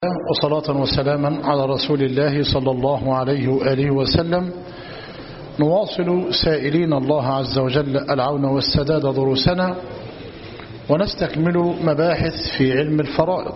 وصلاة وسلاما على رسول الله صلى الله عليه وآله وسلم. نواصل سائلين الله عز وجل العون والسداد دروسنا، ونستكمل مباحث في علم الفرائض.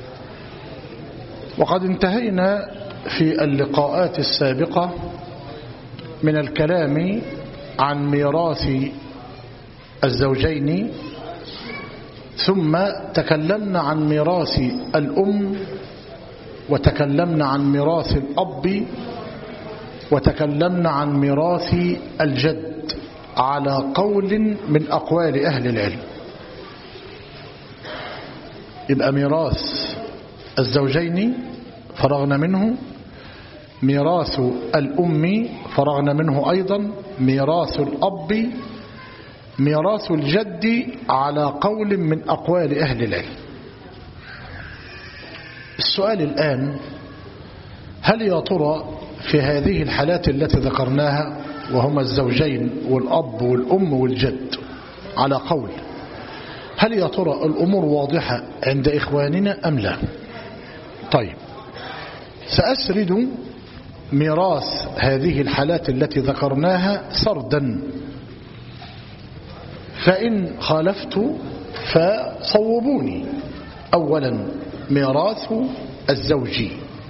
وقد انتهينا في اللقاءات السابقة من الكلام عن ميراث الزوجين، ثم تكلمنا عن ميراث الأم، وتكلمنا عن ميراث الأب، وتكلمنا عن ميراث الجد على قول من أقوال أهل العلم. يبقى ميراث الزوجين فرغنا منه، ميراث الأم فرغنا منه أيضا، ميراث الأب، ميراث الجد على قول من أقوال أهل العلم. السؤال الآن: هل يا ترى في هذه الحالات التي ذكرناها، وهما الزوجين والأب والأم والجد على قول، هل يا ترى الأمور واضحة عند إخواننا أم لا؟ طيب، سأسرد ميراث هذه الحالات التي ذكرناها سردا، فإن خالفت فصوبوني. أولا، ميراث الزوج.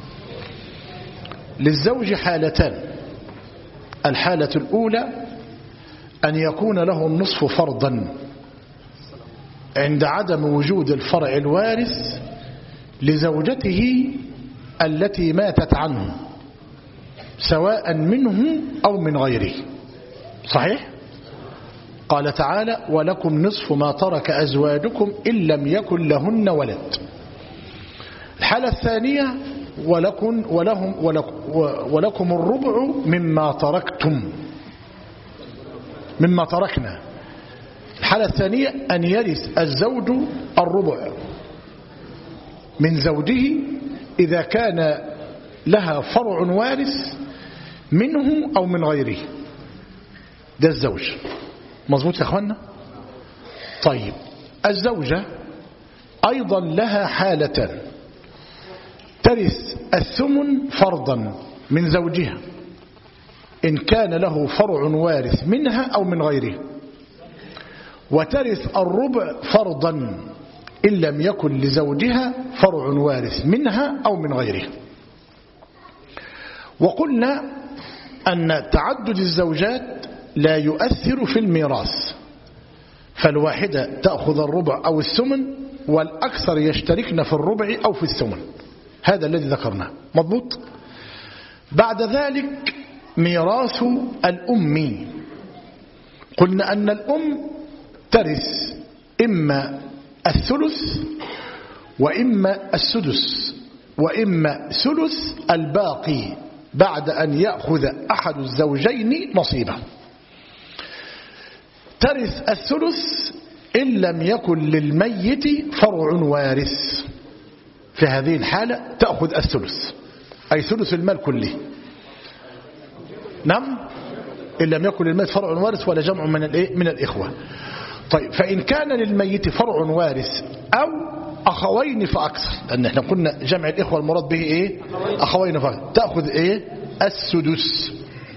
للزوج حالتان: الحالة الأولى أن يكون له النصف فرضا عند عدم وجود الفرع الوارث لزوجته التي ماتت عنه، سواء منه أو من غيره. صحيح؟ قال تعالى: ولكم نصف ما ترك أزواجكم إن لم يكن لهن ولد. الحالة الثانية: ولكم الربع مما تركنا. الحالة الثانية أن يرث الزوج الربع من زوجه إذا كان لها فرع وارث منه أو من غيره. ده الزوج. مظبوط يا أخوانا؟ طيب، الزوجة أيضا لها حالتان: ترث الثمن فرضا من زوجها إن كان له فرع وارث منها أو من غيره، وترث الربع فرضا إن لم يكن لزوجها فرع وارث منها أو من غيره. وقلنا أن تعدد الزوجات لا يؤثر في الميراث، فالواحدة تأخذ الربع أو الثمن، والأكثر يشتركن في الربع أو في الثمن. هذا الذي ذكرناه. مضبوط؟ بعد ذلك ميراث الأم. قلنا أن الأم ترث إما الثلث وإما السدس وإما ثلث الباقي بعد أن يأخذ أحد الزوجين نصيبه. ترث الثلث إن لم يكن للميت فرع وارث. في هذه الحالة تأخذ الثلث، أي ثلث المال كله. نعم، إن لم يكن للميت فرع وارث ولا جمع من الإخوة. طيب، فإن كان للميت فرع وارث أو أخوين فأكثر، لأن احنا قلنا جمع الإخوة المراد به إيه؟ أخوين فأكثر، تأخذ إيه؟ السدس.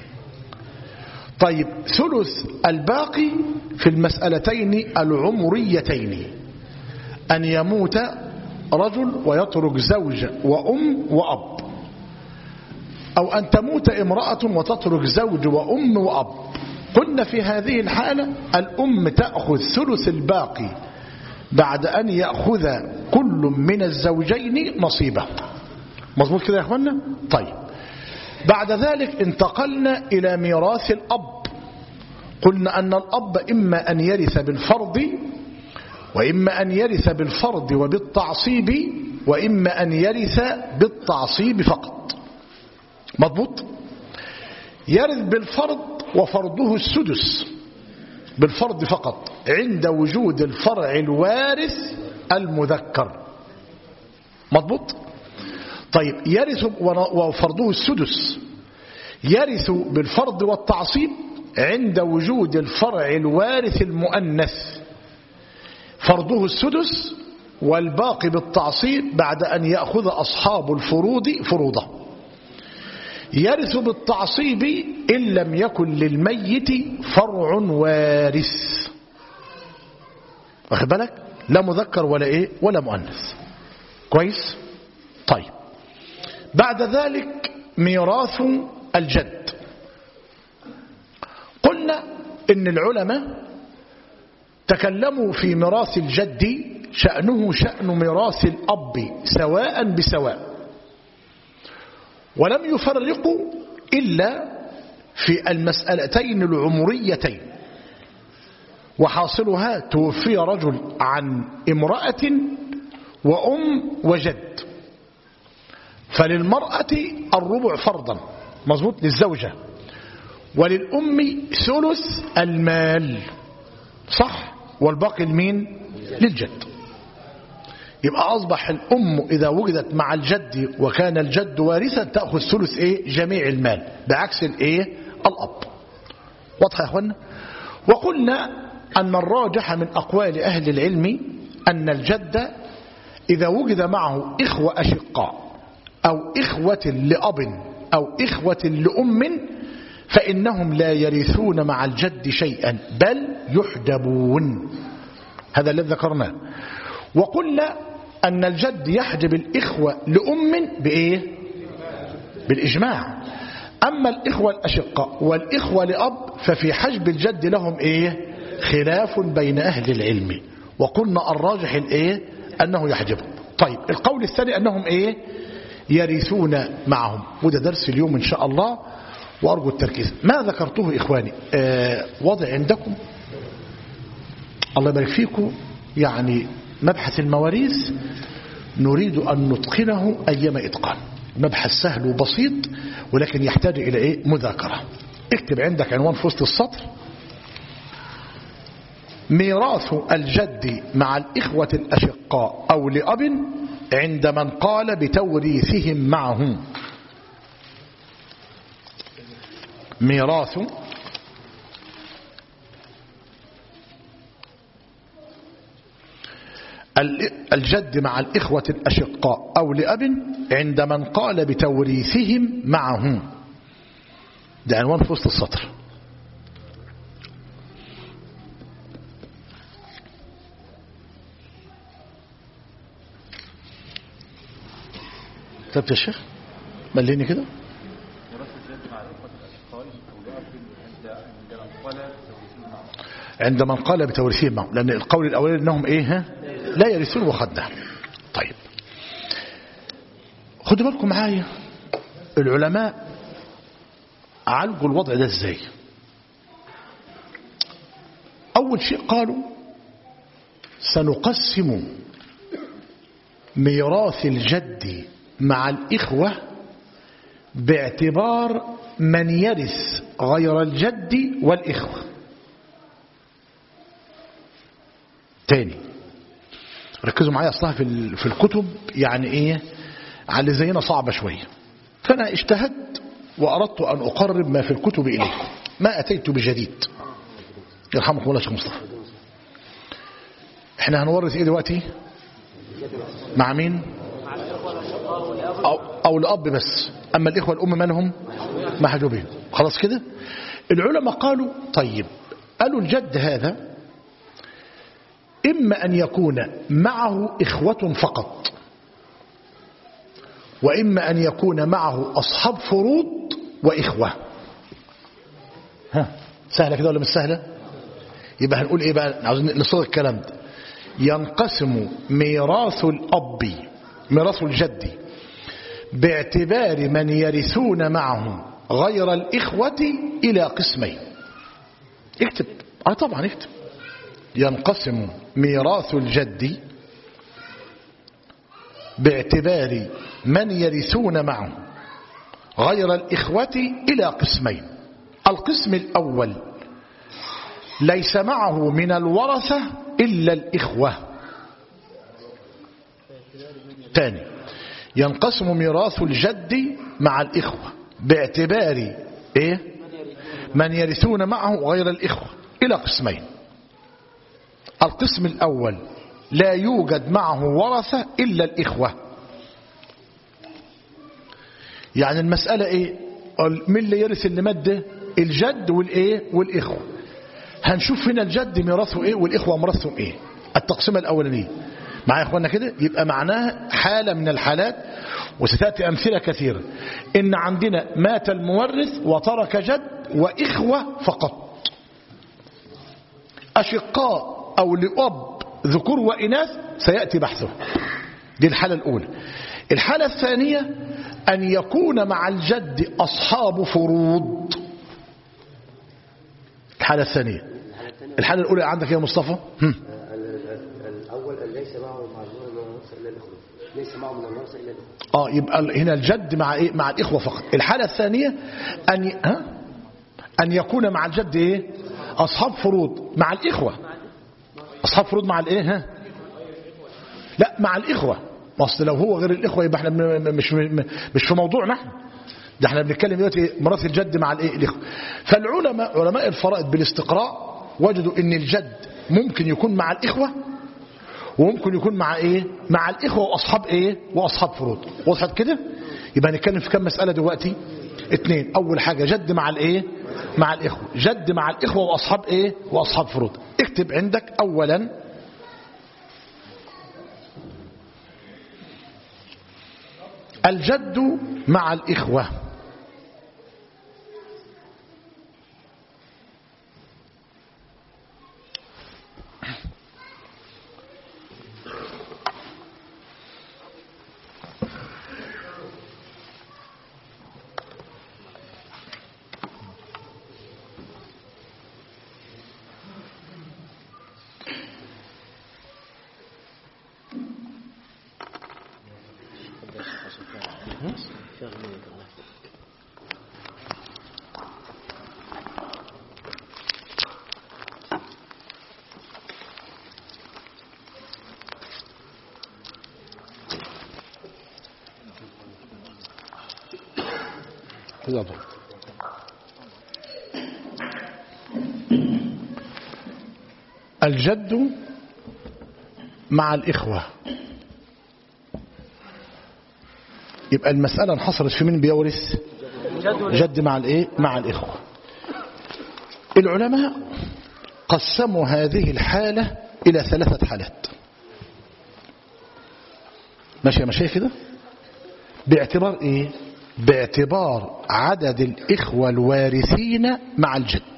طيب، ثلث الباقي في المسألتين العمريتين: أن يموت رجل ويترك زوج وأم وأب، أو أن تموت امرأة وتترك زوج وأم وأب. قلنا في هذه الحالة الأم تأخذ ثلث الباقي بعد أن يأخذ كل من الزوجين نصيبه. مظبوط كده يا أخوانا؟ طيب، بعد ذلك انتقلنا إلى ميراث الأب. قلنا أن الأب إما أن يرث بالفرض، وإما أن يرث بالفرض وبالتعصيب، وإما أن يرث بالتعصيب فقط. مضبوط؟ يرث بالفرض وفرضه السدس بالفرض فقط عند وجود الفرع الوارث المذكر. مضبوط؟ طيب، يرث وفرضه السدس. يرث بالفرض والتعصيب عند وجود الفرع الوارث المؤنث، فرضه السدس والباقي بالتعصيب بعد أن يأخذ أصحاب الفروض فروضه. يرث بالتعصيب إن لم يكن للميت فرع وارث. واخد بالك؟ لا مذكر ولا إيه ولا مؤنث. كويس؟ طيب بعد ذلك ميراث الجد. قلنا إن العلماء تكلموا في ميراث الجد شأنه شأن ميراث الأب سواء بسواء، ولم يفرقوا إلا في المسألتين العمريتين. وحاصلها توفي رجل عن امرأة وأم وجد، فللمرأة الربع فرضا مظبوط للزوجة، وللأم ثلث المال صح، والباقي لمين؟ للجد. يبقى أصبح الأم إذا وجدت مع الجد وكان الجد وارثا تأخذ ثلث إيه؟ جميع المال، بعكس الإيه؟ الأب. واضح يا أخوانا؟ وقلنا أن الراجح من أقوال أهل العلم أن الجد إذا وجد معه إخوة أشقاء أو إخوة لأب أو إخوة لأم فإنهم لا يرثون مع الجد شيئا بل يحجبون. هذا الذي ذكرناه. وقلنا أن الجد يحجب الإخوة لأم بإيه؟ بالإجماع. أما الإخوة الأشقاء والإخوة لأب ففي حجب الجد لهم إيه؟ خلاف بين أهل العلم، وقلنا الراجح الإيه؟ أنه يحجبهم. طيب القول الثاني أنهم إيه؟ يرثون معهم، وده درس اليوم إن شاء الله وأرجو التركيز. ما ذكرته إخواني وضع عندكم الله يبارك فيكم، يعني مبحث المواريث نريد أن نتقنه أيما إتقان. مبحث سهل وبسيط ولكن يحتاج إلى إيه؟ مذاكرة. اكتب عندك عنوان في وسط السطر: ميراث الجد مع الإخوة الأشقاء أو لأب عند من قال بتوريثهم معه. ميراث الجد مع الإخوة الأشقاء أو لأب عند من قال بتوريثهم معه. ده عنوان في وسط السطر. كتبت يا شيخ؟ مليني كده. عند من قال بتوريثهم معه، لأن القول الأولي أنهم إيه؟ لا يرثون وخدنا. طيب خدوا بالكم معايا، العلماء عالجوا الوضع ده ازاي؟ أول شيء قالوا سنقسم ميراث الجد مع الإخوة باعتبار من يرث غير الجد والإخوة. تاني ركزوا معايا، أصلها في الكتب يعني إيه على زينا صعبة شوية، فأنا اجتهدت وأردت أن أقرب ما في الكتب إليكم، ما أتيت بجديد. يرحمكم الله شيخ مصطفى. احنا هنورث ايه دلوقتي؟ مع مين؟ أو الأب بس. أما الإخوة الأم منهم محجوبين. خلاص كده. العلماء قالوا طيب، قالوا الجد هذا إما أن يكون معه إخوة فقط، وإما أن يكون معه أصحاب فروض وإخوة. ها سهلة كده ولا مش سهلة؟ يبقى هنقول إيه بقى؟ عاوزين نصيغ الكلام ده. ينقسم ميراث الأب، ميراث الجد، باعتبار من يرثون معه غير الإخوة إلى قسمين. اكتب. طبعا اكتب. ينقسم ميراث الجد باعتبار من يرثون معه غير الإخوة إلى قسمين. القسم الأول ليس معه من الورثة إلا الإخوة. ثاني ينقسم ميراث الجد مع الإخوة باعتبار إيه؟ من يرثون معه غير الإخوة إلى قسمين. القسم الأول لا يوجد معه ورثة إلا الإخوة. يعني المسألة إيه؟ من اللي يرث اللي مده؟ الجد والإيه؟ والإخوة. هنشوف هنا الجد ميراثه إيه والإخوة ميراثهم إيه. التقسيمة الأولانية معايا يا إخوانا كده، يبقى معناها حالة من الحالات، وستأتي أمثلة كثيرة، إن عندنا مات المورث وترك جد وإخوة فقط، أشقاء أو لأب ذكور وإناث سيأتي بحثه. دي الحالة الأولى. الحالة الثانية أن يكون مع الجد أصحاب فروض. الحالة الثانية. الحالة الأولى عندك يا مصطفى؟ الأول ليس معه مع الورثة إلا الإخوة، ليس معه من الورثة إلا الإخوة. يبقى هنا الجد مع إيه؟ مع الإخوة فقط. الحالة الثانية أن يكون مع الجد إيه؟ أصحاب فروض مع الإخوة. أصحاب فروض مع الإيه؟ لا مع الإخوة. أصل لو هو غير الإخوة يبقى احنا مش في موضوعنا احنا. ده احنا بنتكلم دلوقتي ميراث الجد مع الإيه؟ الإخوة. فالعلماء علماء الفرائض بالاستقراء وجدوا ان الجد ممكن يكون مع الإخوة وممكن يكون مع ايه؟ مع الإخوة واصحاب ايه؟ واصحاب فروض. وضحت كده؟ يبقى هنتكلم في كم مسألة دلوقتي؟ 2. اول حاجة جد مع الايه؟ مع الإخوة. جد مع الإخوة واصحاب ايه؟ واصحاب فروض. اكتب عندك اولا الجد مع الإخوة. الجد مع الإخوة. يبقى المسألة انحصرت في مين بيورث؟ جد مع الايه؟ مع الإخوة. العلماء قسموا هذه الحالة إلى 3 حالات. ماشي يا مشايخ كده؟ باعتبار ايه؟ باعتبار عدد الإخوة الوارثين مع الجد.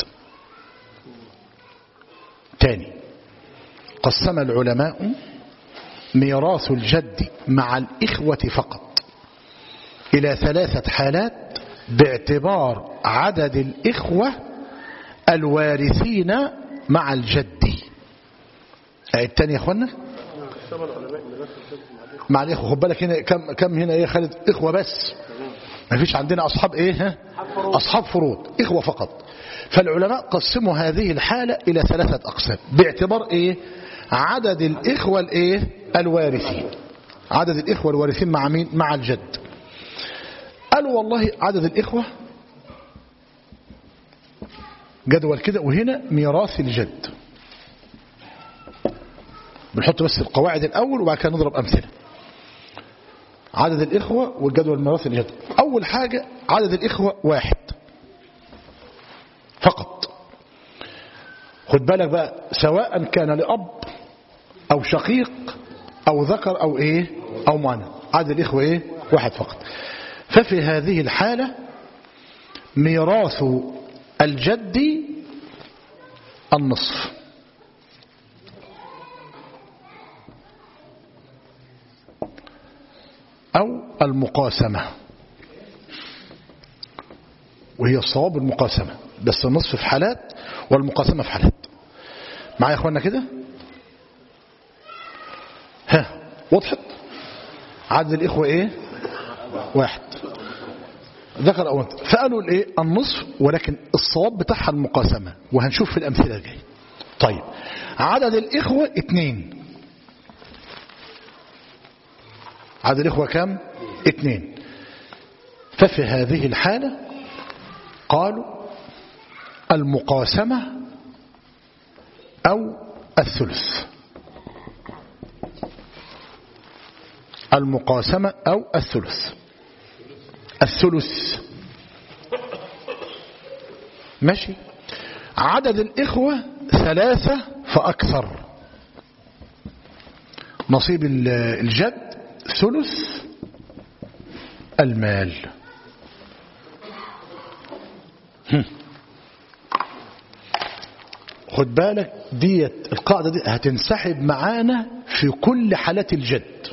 تاني، قسم العلماء ميراث الجد مع الإخوة فقط إلى 3 حالات باعتبار عدد الإخوة الوارثين مع الجد. الثاني يا أخوانا مع الإخوة. خد بالك هنا كم هنا إيه خالد؟ إخوة بس، ما فيش عندنا أصحاب إيه؟ أصحاب فروض، إخوة فقط. فالعلماء قسموا هذه الحالة إلى 3 أقسام باعتبار إيه؟ عدد الإخوة الإيه؟ الوارثين. عدد الإخوة الوارثين مع مين؟ مع الجد. قالوا والله عدد الإخوة جدول كده، وهنا ميراث الجد. بنحط بس القواعد الأول وبعد كده نضرب أمثلة. عدد الإخوة والجدول ميراث الجد. أول حاجة عدد الإخوة 1 فقط. خد بالك بقى، سواء كان لأب أو شقيق أو ذكر أو إيه أو مؤنث، عدد الإخوة إيه؟ 1 فقط. ففي هذه الحالة ميراث الجد النصف. أو المقاسمة، وهي الصواب المقاسمة، بس النصف في حالات والمقاسمة في حالات. معايا يا اخوانا كده؟ وضحت؟ عدد الإخوة ايه؟ 1 ذكر أو أنثى. فقالوا الايه؟ النصف، ولكن الصواب بتاعها المقاسمة، وهنشوف في الأمثلة الجاية. طيب عدد الإخوة 2. عدد الإخوة كم؟ 2. ففي هذه الحالة قالوا المقاسمة أو الثلث. المقاسمة أو الثلث. الثلث ماشي. عدد الإخوة 3 فأكثر، نصيب الجد ثلث المال. خد بالك ديت القاعدة دي هتنسحب معانا في كل حالات الجد.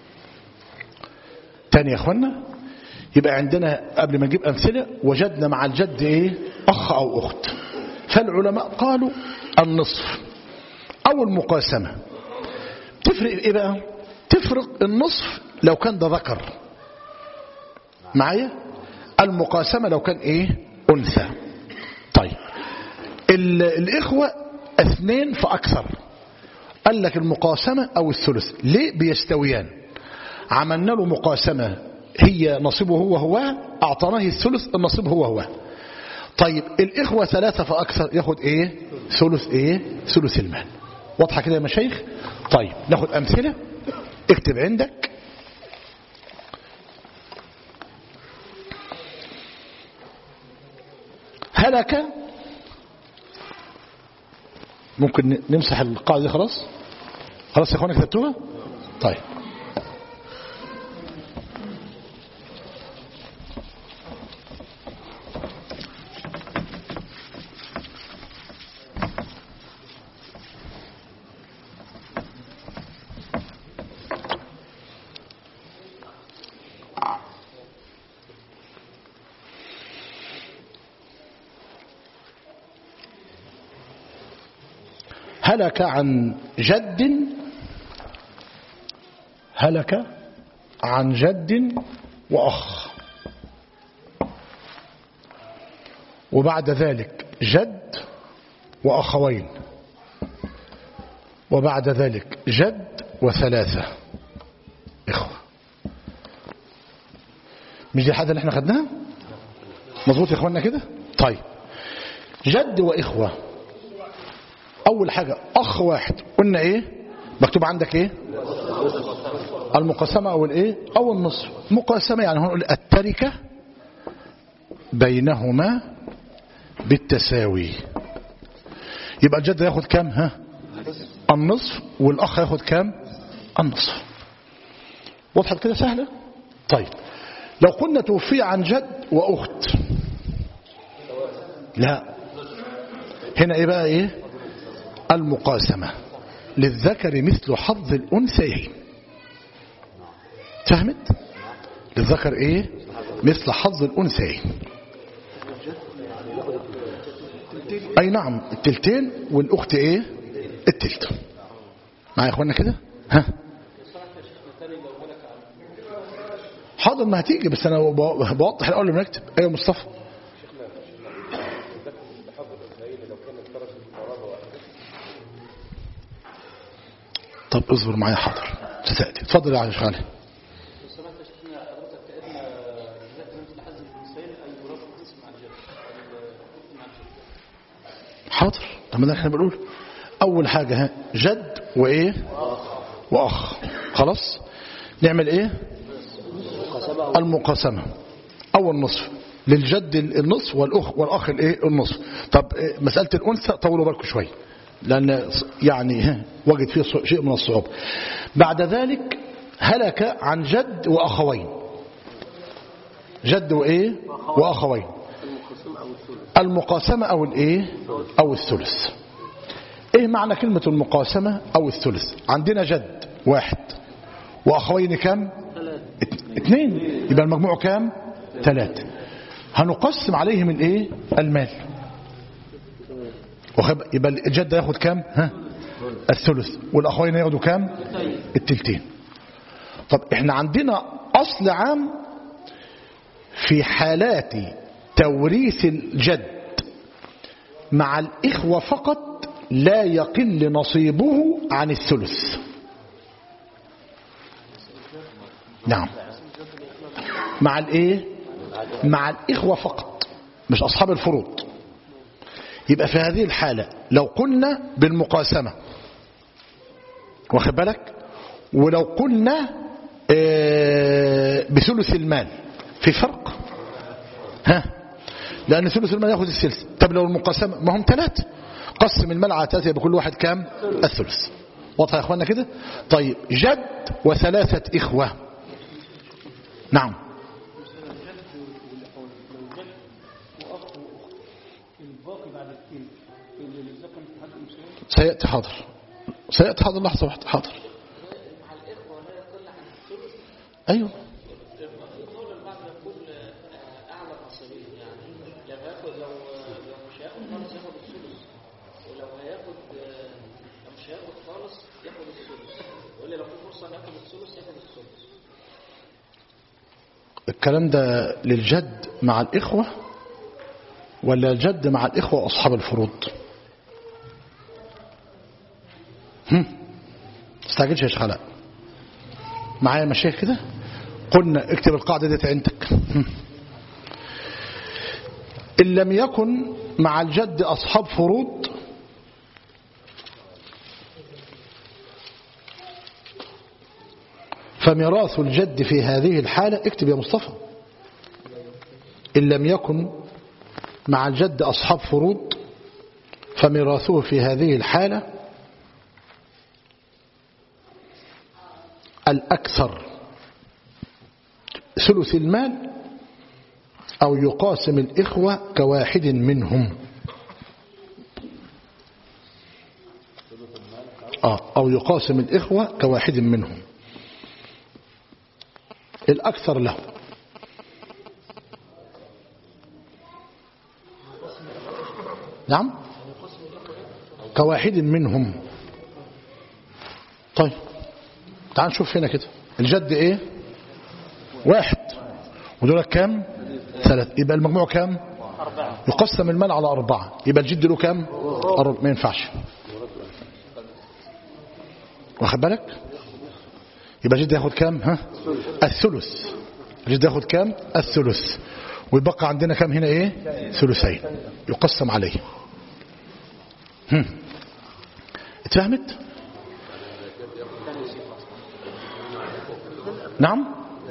تاني يا اخوانا، يبقى عندنا قبل ما نجيب أمثلة وجدنا مع الجد ايه؟ أخ أو أخت. فالعلماء قالوا النصف أو المقاسمة. تفرق ايه بقى؟ تفرق النصف لو كان ده ذكر معايا، المقاسمة لو كان ايه؟ أنثى. طيب الإخوة 2 فأكثر، قال لك المقاسمة أو الثلث. ليه؟ بيستويان. عملنا له مقاسمة هي نصيبه هو أعطناه الثلث النصيب هو. طيب الإخوة 3 فأكثر ياخد ايه؟ ثلث ايه؟ ثلث المال. واضحة كده يا مشايخ؟ طيب ناخد أمثلة. اكتب عندك. هلك، ممكن نمسح القاعدة دي. خلاص يا اخوانا كتبتوها؟ طيب هلك عن جد وأخ، وبعد ذلك جد وأخوين، وبعد ذلك جد و3 إخوة. مش دي الحاجة اللي احنا خدناها؟ مظبوط يا اخوانا كده؟ طيب جد وإخوة، أول حاجة أخ واحد قلنا إيه؟ مكتوب عندك إيه؟ المقاسمة أو الإيه؟ أو النصف. مقاسمة يعني هنقول التركة بينهما بالتساوي. يبقى الجد ياخد كام؟ النصف، والأخ ياخد كام؟ النصف. وضحت كده؟ سهلة. طيب لو قلنا توفي عن جد وأخت، لا، هنا إيه بقى؟ إيه؟ المقاسمة للذكر مثل حظ الأنثيين. فهمت؟ للذكر ايه؟ مثل حظ الأنثيين. اي نعم، التلتين، والأخت ايه؟ التلت. معايا يا اخوانا كده؟ ها حاضر، ما هتيجي، بس انا بوضح الاول لما نكتب. ايوه مصطفى. طب اصبر معايا. حاضر ستأتي. اتفضل يا عايش خالي. حاضر. طب ما ده احنا بنقول اول حاجة جد وايه؟ واخ. خلاص نعمل ايه؟ المقاسمة او النصف. للجد النصف والاخ الايه؟ النصف. طب مسألة الانثى طولوا بالكم شويه، لأن يعني وجد فيه شيء من الصعوبة. بعد ذلك هلك عن جد وأخوين. جد وإيه؟ وأخوين. المقاسمة أو الإيه؟ أو الثلث. إيه معنى كلمة المقاسمة أو الثلث؟ عندنا جد 1 وأخوين كام؟ 2. يبقى المجموع كام؟ 3. هنقسم عليهم الإيه؟ المال. يبقى الجد ياخد كام؟ الثلث، والاخوين ياخدوا كام؟ التلتين. طب احنا عندنا اصل عام في حالات توريث الجد مع الاخوة فقط لا يقل نصيبه عن الثلث. نعم، مع الايه؟ مع الاخوة فقط، مش اصحاب الفروض. يبقى في هذه الحالة لو قلنا بالمقاسمة، واخد بالك، ولو قلنا بثلث المال في فرق؟ ها، لأن ثلث المال يأخذ الثلث. طب لو المقاسمة ما هم 3، قسم المال على 3 يبقى كل واحد كام؟ الثلث. واضح يا اخوانا كده؟ طيب جد و3 إخوة. نعم. سيأتي حاضر، سيأتي حاضر، لحظة واحدة حاضر. أيوه الكلام ده للجد مع الإخوة ولا الجد مع الإخوة وأصحاب الفروض؟ استعجلش يا شيخ علاء معايا مشايخ كده. قلنا اكتب القاعدة دي عندك. إن لم يكن مع الجد أصحاب فروض فميراث الجد في هذه الحالة، اكتب يا مصطفى، إن لم يكن مع الجد أصحاب فروض فميراثه في هذه الحالة الأكثر ثلث المال أو يقاسم الإخوة كواحد منهم. أو يقاسم الإخوة كواحد منهم، الأكثر له. نعم كواحد منهم. طيب تعال نشوف هنا كده. الجد ايه؟ 1 ودول كام؟ 3، يبقى المجموع كام؟ 4. يقسم المال على 4، يبقى الجد له كام؟ 4. ما ينفعش، واخد بالك؟ يبقى الجد ياخد كام؟ ها؟ الثلث. الجد ياخد كام؟ الثلث. ويبقى عندنا كام هنا؟ ايه؟ ثلثين يقسم عليه. اتفهمت؟ نعم.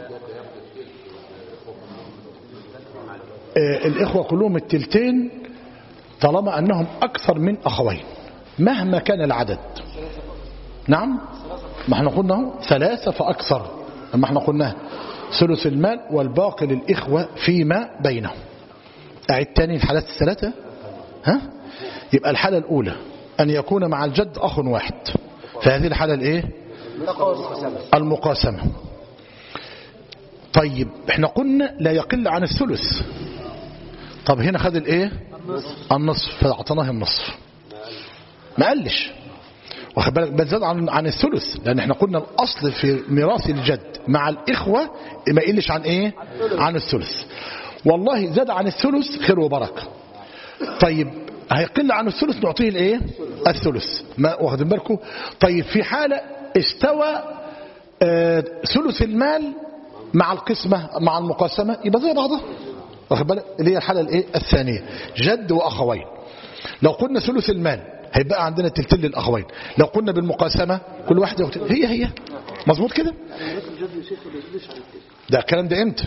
الإخوة كلهم التلتين طالما أنهم أكثر من أخوين مهما كان العدد. نعم، ما احنا قلنا 3 فأكثر، لما احنا قلنا ثلث المال والباقي للإخوة فيما بينهم. أعيد تاني الحالات ال3. ها؟ يبقى الحالة الأولى أن يكون مع الجد أخ واحد، فهذه الحالة الإيه؟ المقاسمة. طيب احنا قلنا لا يقل عن الثلث. طب هنا خد الايه؟ النصف، فاعطيناه النصف، ما قلش، واخد بالك؟ بل زاد عن الثلث، لان احنا قلنا الاصل في ميراث الجد مع الاخوه ما يقلش عن ايه؟ عن الثلث. والله زاد عن الثلث خير وبركه. طيب هيقل عن الثلث نعطيه الايه؟ الثلث، ما واخدين بالكم؟ طيب في حاله استوى ثلث المال مع القسمه مع المقاسمه يبقى زي بعضها، واخد بالك؟ اللي هي الحاله الايه؟ الثانيه، جد واخوين. لو قلنا ثلث المال هيبقى عندنا تلتين للاخوين، لو قلنا بالمقاسمه كل واحد ياخد هي مظبوط كده. ده الكلام ده امتى؟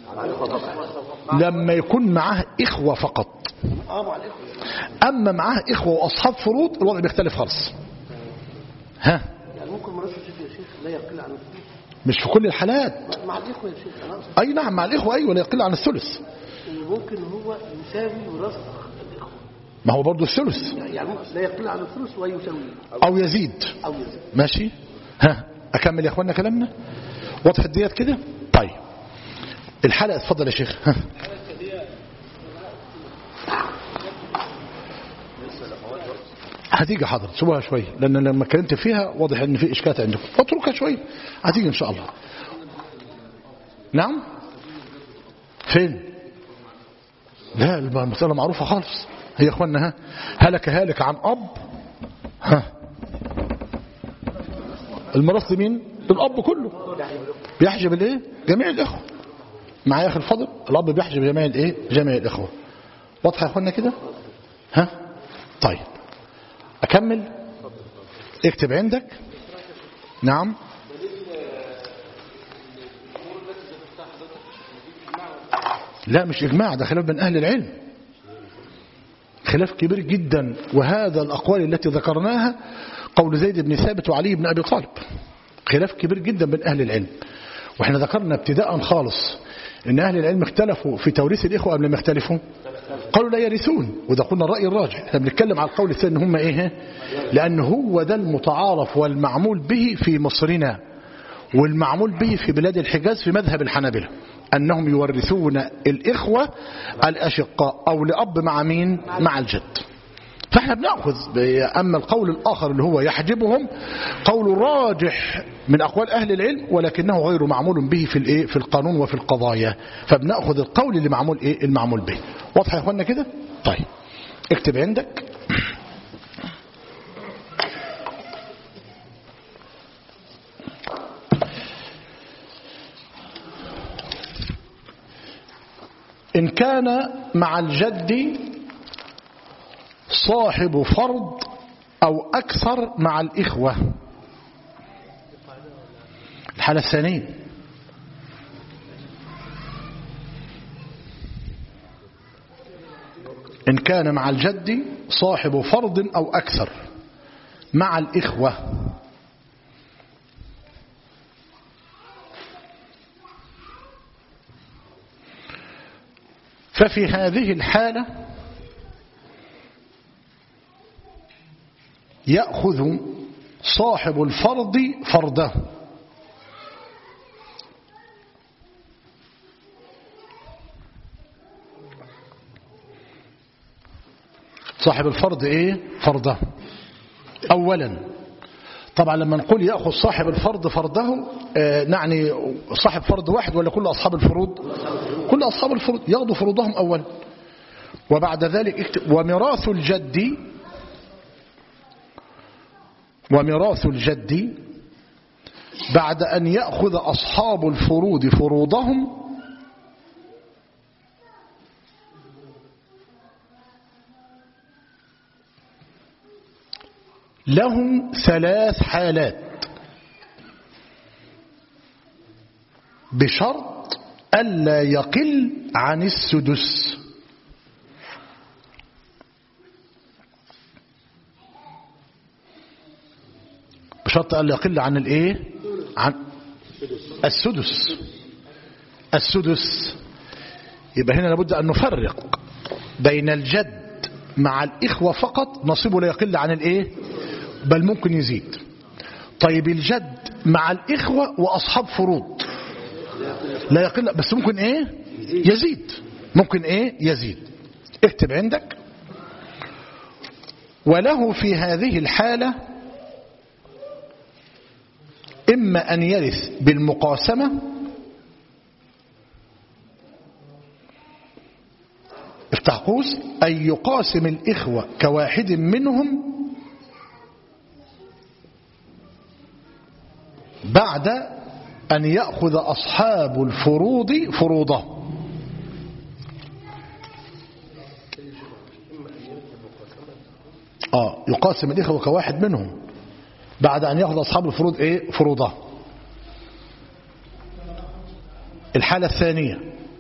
لما يكون معاه اخوه فقط. اما معاه اخوه واصحاب فروض الوضع بيختلف خالص. ها، يعني ممكن مرات يا شيخ لا يقل عن الثلث؟ مش في كل الحالات. مع الاخوه يا شيخ. اي نعم مع الاخوه، ايوه لا يقل عن الثلث. ممكن هو يساوي وراث الاخوه، ما هو برضه الثلث، يعني لا يقل عن الثلث ويساوي او يزيد. ماشي. ها، اكمل يا اخوانا كلامنا واضح ديت كده. طيب الحلقه اتفضل يا شيخ. ها. هتيجي حاضر سيبوها شويه، لان لما اتكلمت فيها واضح ان في اشكالات عندكم، اتركها شويه هتيجي ان شاء الله. نعم فين؟ لا المساله معروفه خالص هي يا اخوانا. ها، هلك هالك عن اب. ها، الميراث لمين؟ الاب كله بيحجب الايه؟ جميع الاخوه. معايا يا اخي الفضل؟ الاب بيحجب جميع الايه؟ جميع الاخوه. واضحه يا اخوانا كده؟ ها. طيب أكمل. اكتب عندك. نعم لا مش إجماع، ده خلاف بين أهل العلم، خلاف كبير جدا. وهذا الأقوال التي ذكرناها قول زيد بن ثابت وعلي بن أبي طالب، خلاف كبير جدا بين أهل العلم. وإحنا ذكرنا ابتداء خالص إن أهل العلم اختلفوا في توريث الإخوة قبل ما يختلفوا، قالوا لا يرثون، وده قلنا الرأي الراجح. احنا بنتكلم على القول الثاني إن هم إيه، لأن هو ده المتعارف والمعمول به في مصرنا والمعمول به في بلاد الحجاز في مذهب الحنابلة، أنهم يورثون الإخوة الأشقاء أو لأب مع مين، مع الجد. فاحنا بنأخذ. أما القول الآخر اللي هو يحجبهم قول راجح من أقوال أهل العلم، ولكنه غير معمول به في القانون وفي القضايا، فبنأخذ القول اللي معمول المعمول به. واضح يا اخوانا كده؟ طيب اكتب عندك إن كان مع الجد صاحب فرض أو أكثر مع الإخوة. الحالة الثانية، إن كان مع الجد صاحب فرض أو أكثر مع الإخوة، ففي هذه الحالة يأخذ صاحب الفرض فرضه، صاحب الفرض ايه، فرضه. اولا طبعا لما نقول يأخذ صاحب الفرض فرضه نعني صاحب فرض واحد ولا كل أصحاب الفروض؟ كل أصحاب الفروض يأخذوا فروضهم اولا. وبعد ذلك وميراث الجد بعد أن يأخذ أصحاب الفروض فروضهم لهم 3 حالات، بشرط ألا يقل عن السدس. بشرط ألا يقل عن الايه، عن السدس. السدس يبقى هنا لابد أن نفرق بين الجد مع الإخوة فقط نصيبه لا يقل عن الايه، بل ممكن يزيد. طيب الجد مع الإخوة وأصحاب فروض لا يقل، بس ممكن ايه، يزيد. ممكن ايه، يزيد. اكتب عندك وله في هذه الحالة إما أن يرث بالمقاسمة افتح قوس أن يقاسم الإخوة كواحد منهم بعد أن يأخذ أصحاب الفروض فروضه. يقاسم الإخوة كواحد منهم بعد أن يأخذ أصحاب الفروض إيه، فروضه. الحالة الثانية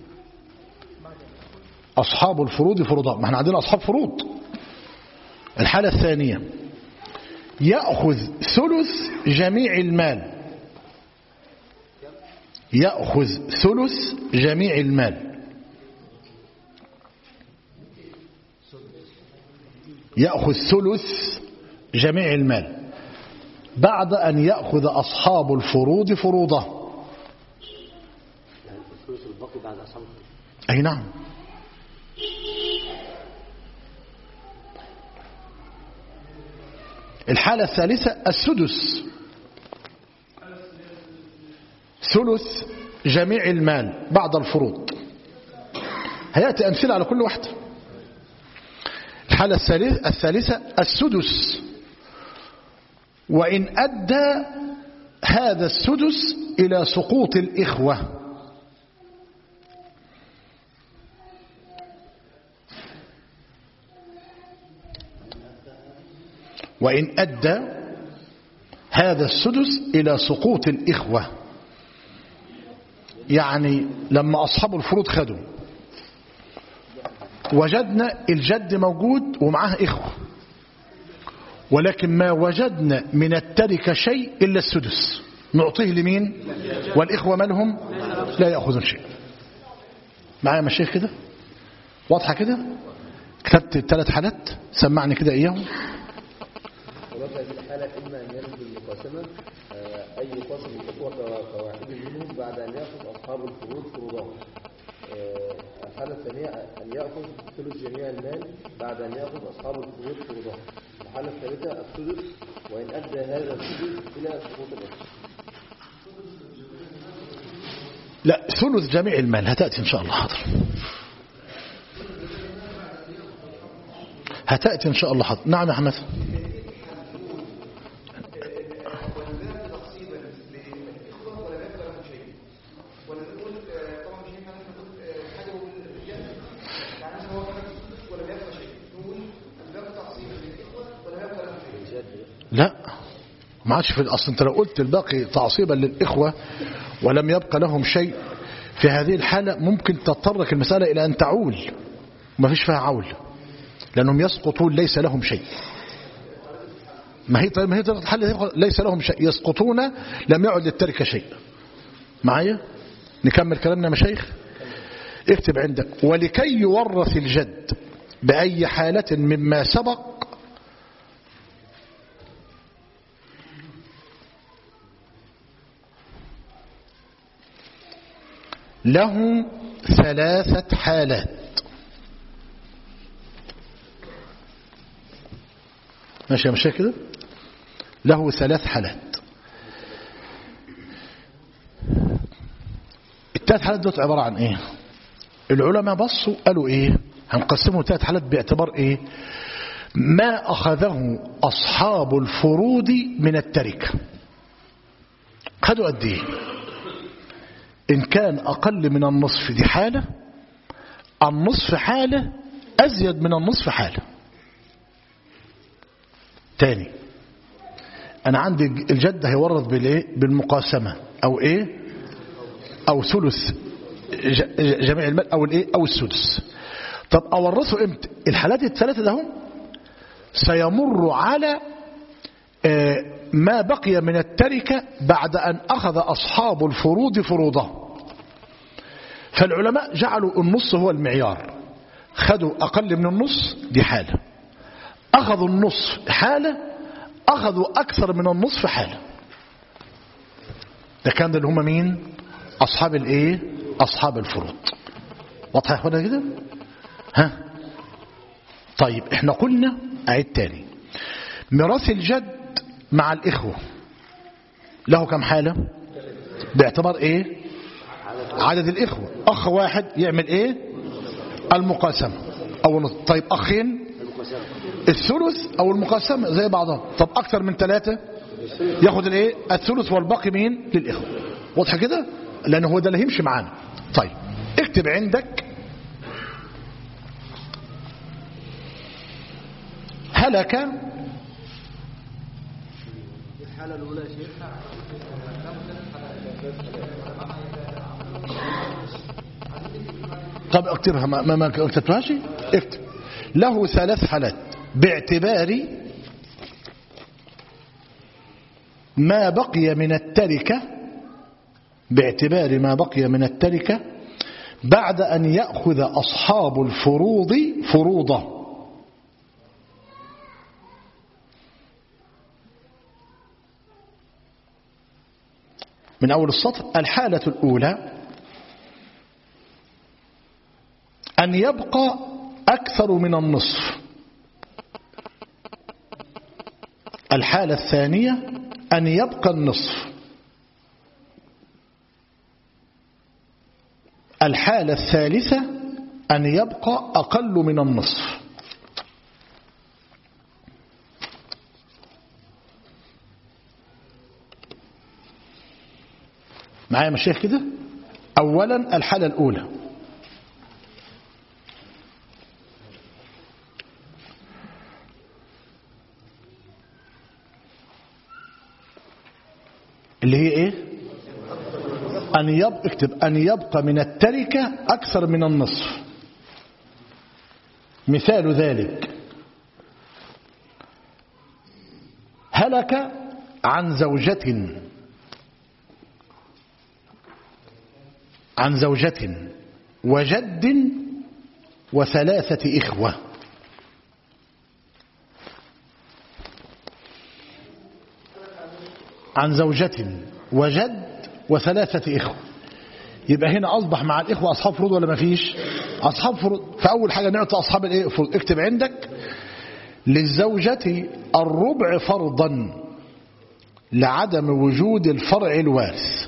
أصحاب الفروض فروضه، ما احنا عندنا أصحاب فروض. الحالة الثانية يأخذ ثلث جميع المال، يأخذ ثلث جميع المال، يأخذ ثلث جميع المال بعد أن يأخذ أصحاب الفروض فروضه. الثلث الباقي بعد أصحاب الفروض. أي نعم. الحالة الثالثة السدس، ثلث جميع المال بعد الفروض. هيأتي أمثلة على كل واحدة. الحالة الثالثة السدس، وإن أدى هذا السدس إلى سقوط الإخوة، وإن أدى هذا السدس إلى سقوط الإخوة، يعني لما أصحاب الفروض خدوا وجدنا الجد موجود ومعاه إخوة، ولكن ما وجدنا من التركة شيء إلا السدس، نعطيه لمين؟ والإخوة مالهم؟ لا يأخذون شيء. معايا مشايخ كده؟ واضحة كده؟ كتبت الثلاث حالات، سمعني كده إياهم. ولكن هذه الحالة إما أن ينزل بالمقاسمة أي فصل الإخوة كواحد منهم بعد أن يأخذ أصحاب الفروض فروضهم. الحالة الثانية أن يأخذ ثلث جميع المال بعد أن يأخذ أصحاب الفروض فروضهم. الحالة الثالثة الثلث وإن أدى هذا الثلث إلى سقوط الإخوة. لا، ثلث جميع المال هتأتي إن شاء الله. حاضر، هتأتي إن شاء الله. حاضر. نعم يا حمد. لا، ما عادش في الأصل. انت لو قلت الباقي تعصيبا للإخوة ولم يبقى لهم شيء في هذه الحالة ممكن تتطرق المسألة إلى أن تعول، ما فيش فيها عول، لأنهم يسقطون ليس لهم شيء. ما هي الحالة ليس لهم شيء، يسقطون لم يعد للتركة شيء. معايا؟ نكمل كلامنا مشايخ. اكتب عندك: ولكي يورث الجد بأي حالة مما سبق له 3 حالات. ماشي يا مشايخ كده؟ له 3 حالات. ال3 حالات دوت عبارة عن ايه؟ العلماء بصوا قالوا ايه؟ هنقسمه 3 حالات باعتبار ايه؟ ما أخذه أصحاب الفروض من التركة. خدوا قد ايه؟ إن كان أقل من النصف دي حالة، النصف حالة، أزيد من النصف حالة. تاني، أنا عندي الجد هيورث بالمقاسمة أو إيه؟ أو ثلث جميع المال أو الإيه؟ أو السدس. طب أورثه إمتى؟ الحالات ال3 ده سيمر على ما بقي من التركة بعد أن أخذ أصحاب الفروض فروضه. فالعلماء جعلوا النص هو المعيار، خدوا أقل من النص دي حالة، أخذوا النصف حالة، أخذوا أكثر من النصف حالة. ده كان اللي هم مين؟ أصحاب الإيه؟ أصحاب الفروض. واضح يا أخوانا كده؟ ها؟ طيب احنا قلنا، أعيد تاني، ميراث الجد مع الإخوة له كم حالة؟ باعتبار إيه؟ عدد الإخوة. أخ واحد يعمل إيه؟ المقاسمة أو النصف. طيب أخين الثلث أو المقاسمة زي بعضها. طب أكثر من 3 ياخد الإيه؟ الثلث والباقي مين؟ للإخوة. واضح كده؟ لأنه هو ده اللي هيمشي معانا. طيب اكتب عندك: هلك. الحالة الأولى يا شيخ. طب اكتبها، ما كتبتهاش؟ اكتب: له 3 حالات باعتبار ما بقي من التركة، باعتبار ما بقي من التركة بعد أن يأخذ أصحاب الفروض فروضه. من أول السطر: الحالة الأولى أن يبقى أكثر من النصف. الحالة الثانية أن يبقى النصف. الحالة الثالثة أن يبقى أقل من النصف. معايا مشايخ كده؟ أولا الحالة الأولى: اللي هي ايه؟ أن يبقى، اكتب: أن يبقى من التركة أكثر من النصف. مثال ذلك هلك عن زوجة وجد وثلاثة إخوة. عن زوجة وجد وثلاثة إخوة، يبقى هنا أصبح مع الإخوة أصحاب فروض ولا ما فيش؟ أصحاب فروض. فأول حاجة نعطي أصحاب الإيه؟ فروض. اكتب عندك للزوجة الربع فرضا لعدم وجود الفرع الوارث.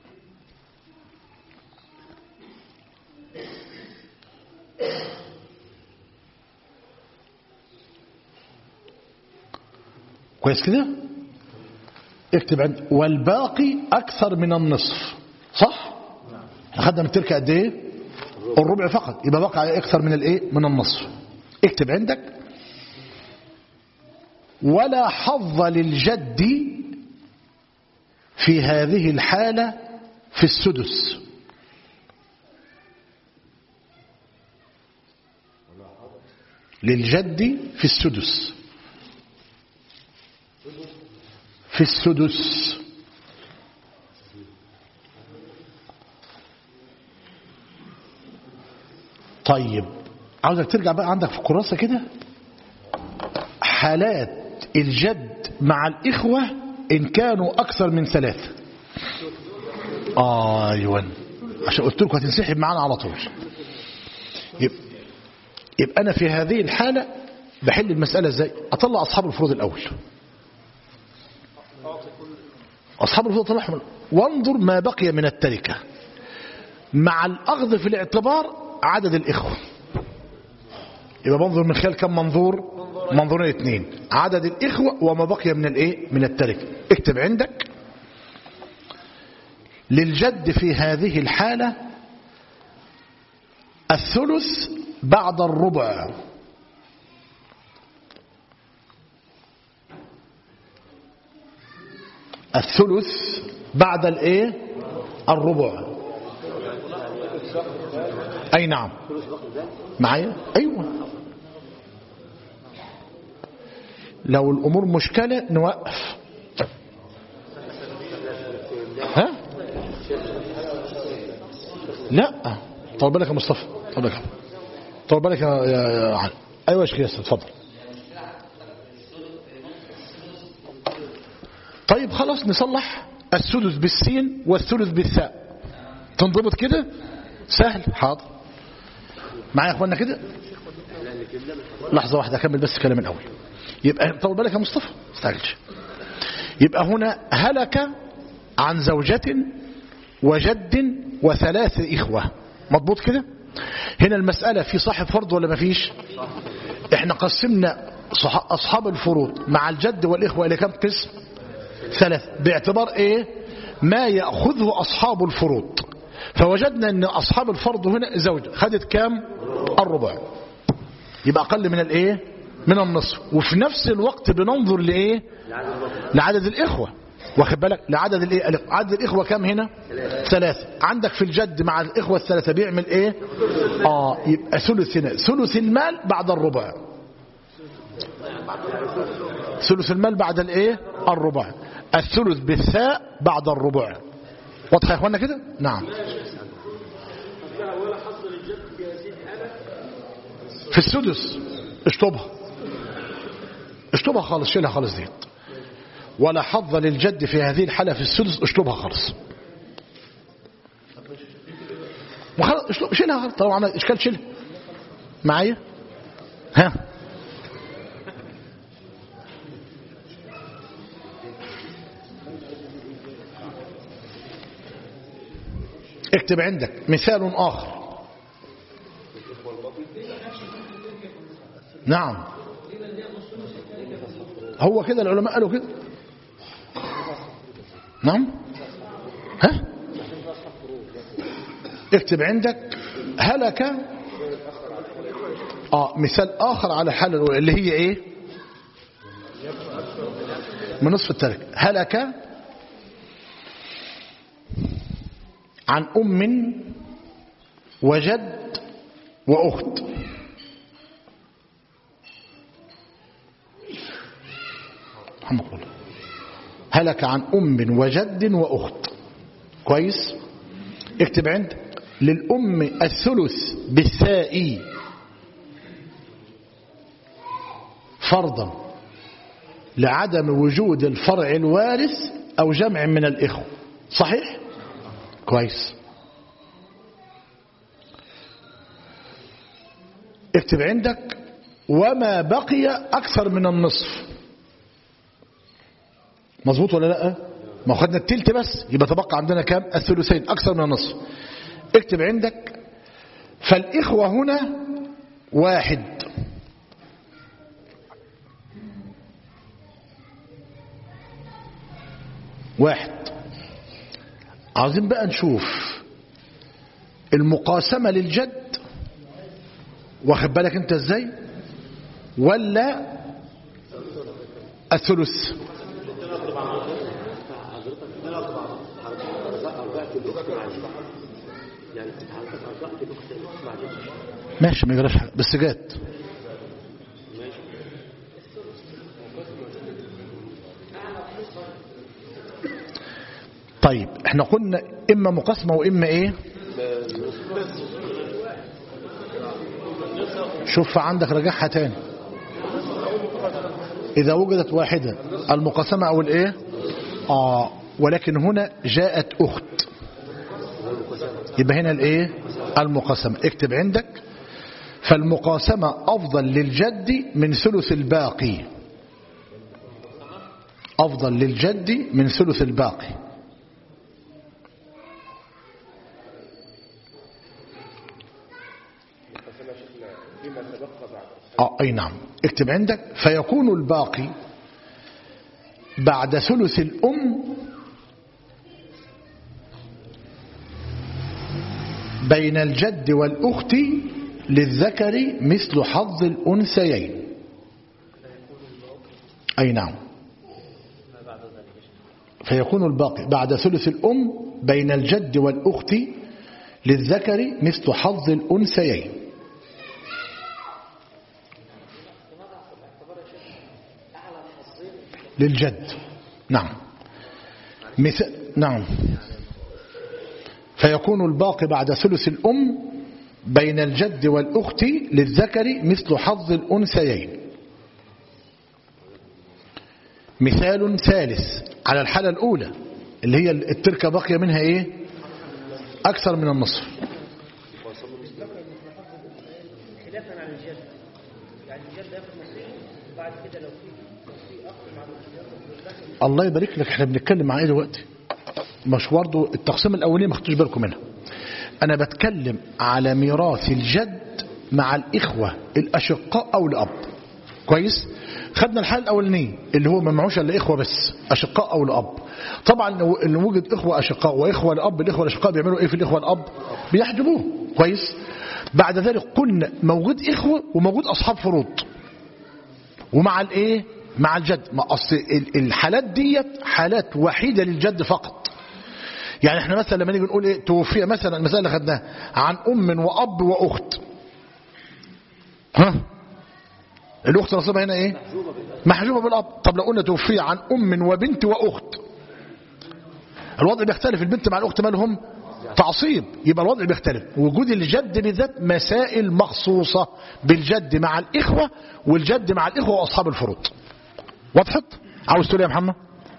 كويس كده؟ اكتب عندك والباقي أكثر من النصف. صح؟ أخذنا من تلك قد إيه؟ الربع فقط، يبقى بقى أكثر من الإيه؟ من النصف. اكتب عندك ولا حظ للجد في هذه الحالة في السدس. للجد في السدس. في السدس. طيب عاوزك ترجع بقى عندك في الكراسة كده حالات الجد مع الإخوة إن كانوا أكثر من 3. أيوة، عشان قلت لكم هتنسحب معانا على طول. يبقى أنا في هذه الحالة بحل المسألة إزاي؟ أطلع أصحاب الفروض الأول. أصحاب الفروض طلعهم وانظر ما بقي من التركة مع الأخذ في الاعتبار عدد الإخوة. يبقى بنظر من خلال كم منظور؟ منظورين 2، عدد الإخوة وما بقي من الإيه؟ من التركة. اكتب عندك للجد في هذه الحالة الثلث بعد الربع. الثلث بعد الايه؟ الربع. اي نعم معايا؟ ايوه. لو الامور مشكلة نوقف. ها؟ لا طول بالك يا مصطفى، طول بالك يا علي. ايوه يا شيخ ياسر اتفضل. طيب خلاص نصلح السدس بالسين والثلث بالثاء، تنضبط كده سهل. حاضر معايا يا اخوانا كده؟ لحظة واحدة أكمل بس كلام الأول. يبقى طول بالك يا مصطفى استعجلش. يبقى هنا هلك عن زوجة وجد وثلاث إخوة، مضبوط كده؟ هنا المسألة في صاحب فرض ولا ما فيش؟ احنا قسمنا أصحاب الفروض مع الجد والإخوة إلى كم قسم؟ 3، باعتبار ايه؟ ما يأخذه أصحاب الفروض. فوجدنا ان أصحاب الفرض هنا زوجة خدت كام؟ الربع، يبقى أقل من الايه؟ من النصف. وفي نفس الوقت بننظر لايه؟ لعدد الإخوة، واخد بالك؟ لعدد الايه؟ عدد الإخوة كم هنا؟ 3. عندك في الجد مع الإخوة 3 بيعمل ايه؟ يبقى ثلث هنا، ثلث المال بعد الربع. ثلث المال بعد الايه؟ الربع. الثلث بالثاء بعد الربع. واضح يا اخوانا كده؟ نعم. في السدس اشطبها خالص، شيلها خالص دي. ولا حظ للجد في هذه الحالة في السدس، اشطبها خالص. شيلها خالص طالما عملت اشكال، شيلها معايا. ها اكتب عندك مثال آخر. نعم هو كده العلماء قالوا كده. نعم ها اكتب عندك هلك مثال آخر على الحالة اللي هي ايه؟ من نصف الترك. هلك عن أم وجد وأخت. هلك عن أم وجد وأخت. كويس. اكتب عندك للأم الثلث بالثاء فرضا لعدم وجود الفرع الوارث أو جمع من الإخوة. صحيح؟ كويس. اكتب عندك وما بقي أكثر من النصف. مظبوط ولا لا؟ ما خدنا التلت بس، يبقى تبقى عندنا كام؟ الثلثين، أكثر من النصف. اكتب عندك فالإخوة هنا واحد. عاوزين بقى نشوف المقاسمة للجد، واخد بالك انت ازاي، ولا الثلث. ماشي ما يجراش حاجة بس جات. طيب احنا قلنا اما مقاسمة واما ايه. شوف عندك رجعها تاني. اذا وجدت واحدة المقاسمة او الايه ولكن هنا جاءت اخت، يبقى هنا الايه المقاسمة. اكتب عندك فالمقاسمة افضل للجد من ثلث الباقي. افضل للجد من ثلث الباقي. اي نعم. اكتب عندك فيكون الباقي بعد ثلث الأم بين الجد والأخت للذكر مثل حظ الأنثيين. أي نعم. فيكون الباقي بعد ثلث الأم بين الجد والأخت للذكر مثل حظ الأنثيين. للجد. نعم. نعم. فيكون الباقي بعد ثلث الأم بين الجد والأخت للذكر مثل حظ الأنثيين. مثال ثالث على الحالة الأولى اللي هي التركة باقية منها إيه؟ أكثر من النصف. خلافا عن الجد، يعني الجد ياخد نصيب وبعد كده لو في أخ مع الله يبارك لك. احنا بنتكلم مع ايه دلوقتي؟ مش برضه التقسيم الاولي ما خدتوش بالكم منها. انا بتكلم على ميراث الجد مع الاخوه الاشقاء او الاب. كويس. خدنا الحاله الاولانيه اللي هو ما معوش الا اخوه بس اشقاء او الاب. طبعا لو وجد اخوه اشقاء واخوه الاب، الاخوه الاشقاء بيعملوا ايه في الاخوه الاب؟ بيحجبوه. كويس. بعد ذلك قلنا موجود اخوه وموجود اصحاب فروض ومع الايه مع الجد. ما اصل الحالات ديت حالات وحيده للجد فقط. يعني احنا مثلا لما نيجي نقول ايه توفي مثلا المساله اللي خدناها عن ام واب واخت، الاخت نصيبها هنا ايه؟ محجوبه بالاب. طب لو قلنا توفي عن ام وبنت واخت، الوضع بيختلف. البنت مع الاخت مالهم تعصيب، يبقى الوضع بيختلف. وجود الجد بالذات مسائل مخصوصه بالجد مع الاخوه والجد مع الاخوه واصحاب الفروض. وضحت؟ عاوز تقول يا محمد؟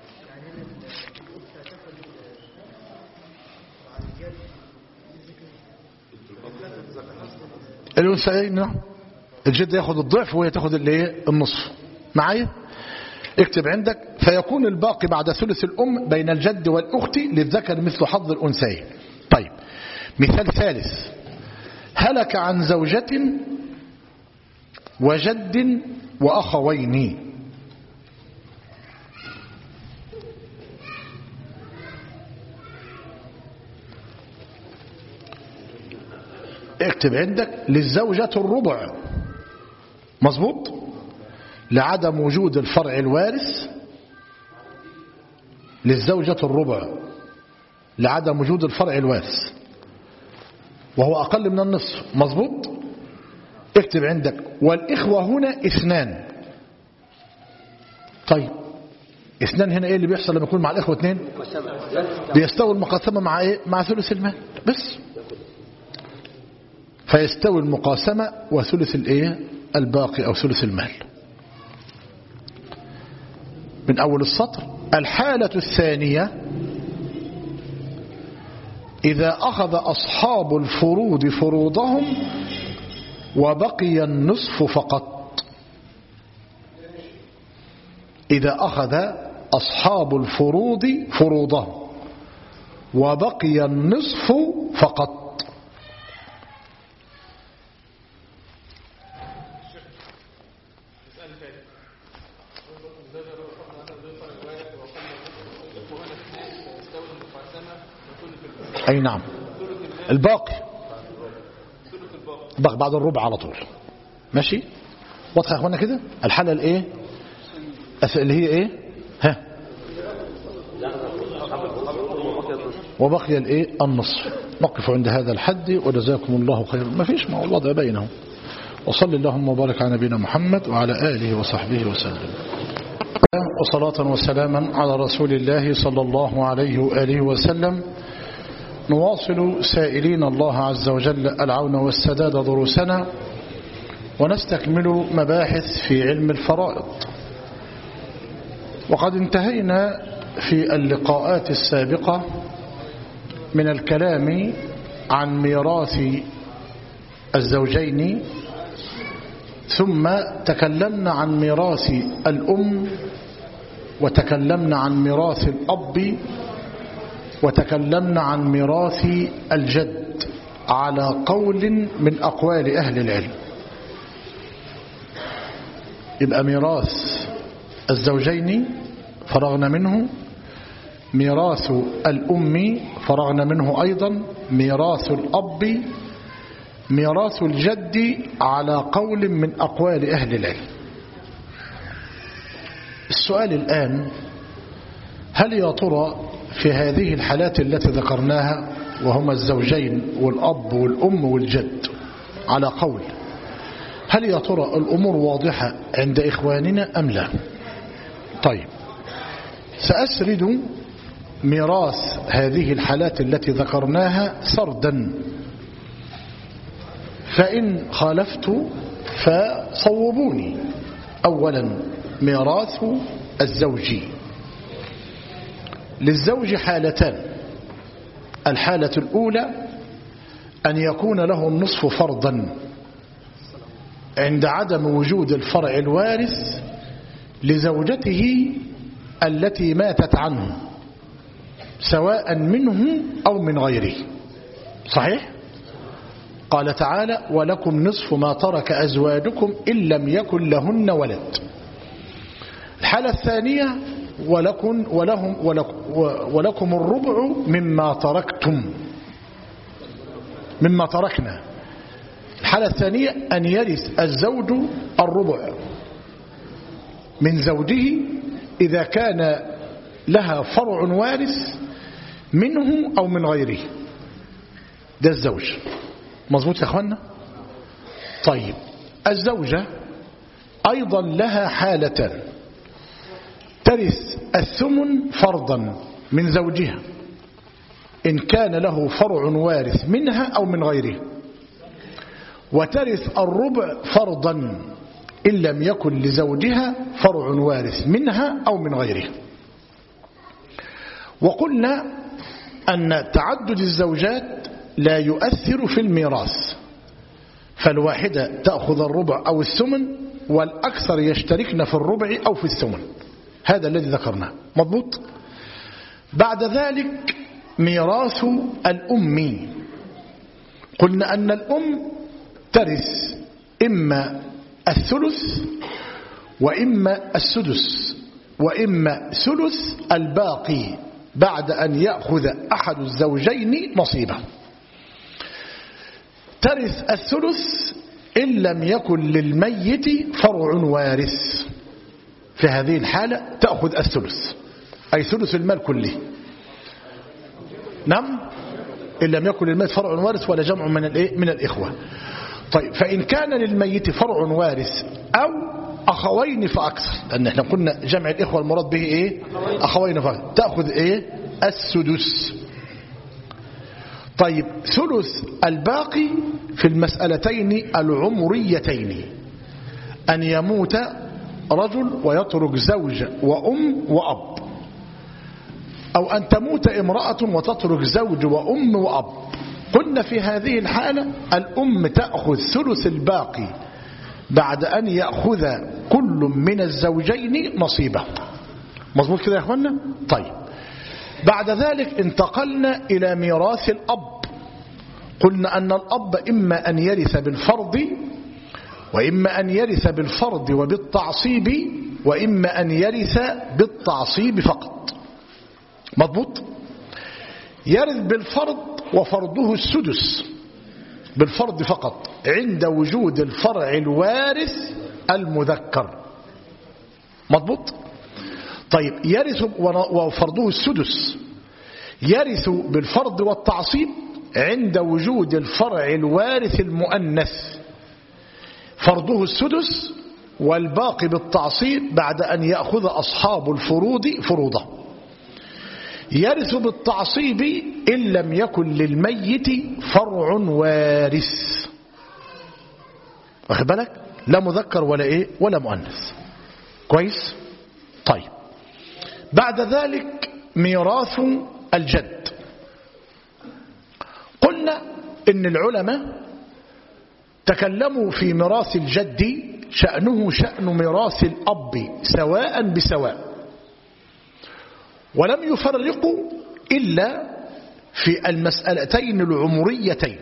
الأنثيين نعم. الجد ياخد الضعف وهي تاخد النصف. معايا؟ اكتب عندك فيكون الباقي بعد ثلث الأم بين الجد والأخت للذكر مثل حظ الأنثيين. طيب مثال ثالث هلك عن زوجة وجد وأخوين. اكتب عندك للزوجة الربع. مظبوط. لعدم وجود الفرع الوارث للزوجة الربع لعدم وجود الفرع الوارث وهو أقل من النصف. مظبوط. اكتب عندك والإخوة هنا اثنان. طيب اثنان هنا ايه اللي بيحصل لما يكون مع الاخوه اثنين؟ بيستوي المقاسمه مع ايه؟ مع ثلث المال بس. فيستوي المقاسمه وثلث الايه؟ الباقي او ثلث المال. من اول السطر. الحاله الثانيه إذا أخذ أصحاب الفروض فروضهم وبقي النصف فقط. إذا أخذ أصحاب الفروض فروضهم وبقي النصف فقط. أي نعم. الباقي بعد الربع على طول. ماشي واضح يا اخوانا كده. الحالة الايه اللي هي ايه؟ ها وبقي الايه؟ النصف. نقف عند هذا الحد وجزاكم الله خيرا. ما فيش، ما هو الوضع بينهم. وصل اللهم وبارك على نبينا محمد وعلى آله وصحبه وسلم. وصلاة وسلاما على رسول الله صلى الله عليه وآله وسلم. نواصل سائلين الله عز وجل العون والسداد دروسنا ونستكمل مباحث في علم الفرائض. وقد انتهينا في اللقاءات السابقة من الكلام عن ميراث الزوجين، ثم تكلمنا عن ميراث الأم، وتكلمنا عن ميراث الأب، وتكلمنا عن ميراث الجد على قول من أقوال أهل العلم. يبقى ميراث الزوجين فرغنا منه، ميراث الأم فرغنا منه أيضا، ميراث الأب، ميراث الجد على قول من أقوال أهل العلم. السؤال الآن: هل يا ترى في هذه الحالات التي ذكرناها وهما الزوجين والأب والأم والجد على قول، هل يا ترى الأمور واضحة عند إخواننا أم لا؟ طيب، سأسرد ميراث هذه الحالات التي ذكرناها سردا، فإن خالفت فصوبوني. أولا، ميراث الزوج. للزوج حالتان: الحالة الأولى أن يكون له النصف فرضا عند عدم وجود الفرع الوارث لزوجته التي ماتت عنه، سواء منه أو من غيره. صحيح؟ قال تعالى: ولكم نصف ما ترك أزواجكم إن لم يكن لهن ولد. الحالة الثانية: ولكم الربع مما تركنا. الحالة الثانية أن يرث الزوج الربع من زوجه إذا كان لها فرع وارث منه أو من غيره. ده الزوج. مظبوط يا أخوانا؟ طيب، الزوجة أيضا لها حالتان: ترث الثمن فرضا من زوجها إن كان له فرع وارث منها أو من غيره، وترث الربع فرضا إن لم يكن لزوجها فرع وارث منها أو من غيره. وقلنا أن تعدد الزوجات لا يؤثر في الميراث، فالواحدة تأخذ الربع أو الثمن، والأكثر يشتركن في الربع أو في الثمن. هذا الذي ذكرناه. مضبوط؟ بعد ذلك ميراث الأم. قلنا أن الأم ترث إما الثلث وإما السدس وإما ثلث الباقي بعد أن يأخذ أحد الزوجين نصيبه. ترث الثلث إن لم يكن للميت فرع وارث. في هذه الحالة تأخذ الثلث، أي ثلث المال كله. نعم، إن لم يكن للميت فرع وارث ولا جمع من الإخوة. طيب، فإن كان للميت فرع وارث أو أخوين فأكثر، لأن احنا قلنا جمع الإخوة المراد به إيه؟ أخوين فأكثر، تأخذ إيه؟ السدس. طيب ثلث الباقي في المسألتين العمريتين، أن يموت رجل ويترك زوج وأم وأب، أو أن تموت امرأة وتترك زوج وأم وأب. قلنا في هذه الحالة الأم تأخذ ثلث الباقي بعد أن يأخذ كل من الزوجين نصيبه. مظبوط كده يا أخوانا؟ طيب بعد ذلك انتقلنا إلى ميراث الأب. قلنا أن الأب إما أن يرث بالفرض، وإما أن يرث بالفرض وبالتعصيب، وإما أن يرث بالتعصيب فقط. مضبوط؟ يرث بالفرض وفرضه السدس بالفرض فقط عند وجود الفرع الوارث المذكر. مضبوط؟ طيب يرث وفرضه السدس، يرث بالفرض والتعصيب عند وجود الفرع الوارث المؤنث، فرضه السدس والباقي بالتعصيب بعد أن يأخذ أصحاب الفروض فروضه. يرث بالتعصيب إن لم يكن للميت فرع وارث. واخد بالك؟ لا مذكر ولا إيه ولا مؤنث. كويس؟ طيب بعد ذلك ميراث الجد. قلنا إن العلماء تكلموا في ميراث الجد شأنه شأن ميراث الأب سواء بسواء، ولم يفرقوا إلا في المسألتين العمريتين.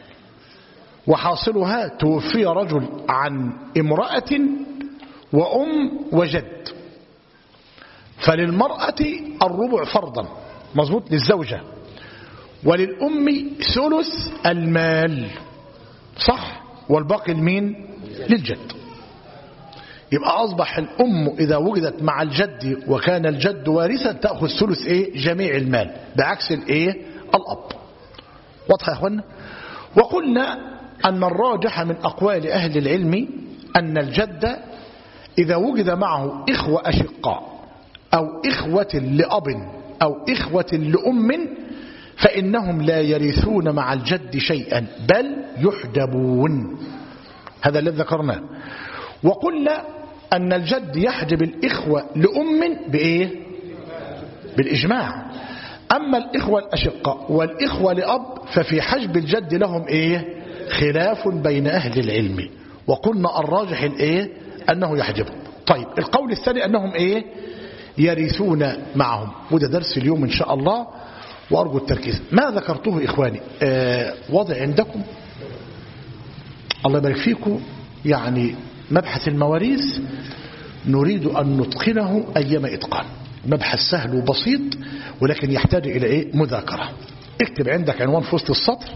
وحاصلها توفي رجل عن امرأة وأم وجد، فللمرأة الربع فرضا، مظبوط، للزوجة، وللأم ثلث المال، صح، والباقي لمين؟ للجد. يبقى أصبح الأم إذا وجدت مع الجد وكان الجد وارثا تأخذ ثلث إيه؟ جميع المال، بعكس الإيه؟ الأب. واضح يا أخوانا؟ وقلنا أن الراجح من أقوال أهل العلم أن الجد إذا وجد معه إخوة أشقاء أو إخوة لأب أو إخوة لأم فإنهم لا يرثون مع الجد شيئا بل يحجبون. هذا الذي ذكرناه. وقلنا أن الجد يحجب الإخوة لأم بإيه؟ بالإجماع. أما الإخوة الأشقاء والإخوة لأب ففي حجب الجد لهم إيه؟ خلاف بين أهل العلم، وقلنا الراجح الإيه؟ أنه يحجبهم. طيب القول الثاني أنهم إيه؟ يرثون معهم. وده درس اليوم إن شاء الله، وأرجو التركيز. ما ذكرته إخواني وضع عندكم الله يبارك فيكم، يعني مبحث المواريث نريد أن نتقنه أيما إتقان. مبحث سهل وبسيط ولكن يحتاج إلى إيه؟ مذاكرة. اكتب عندك عنوان في وسط السطر: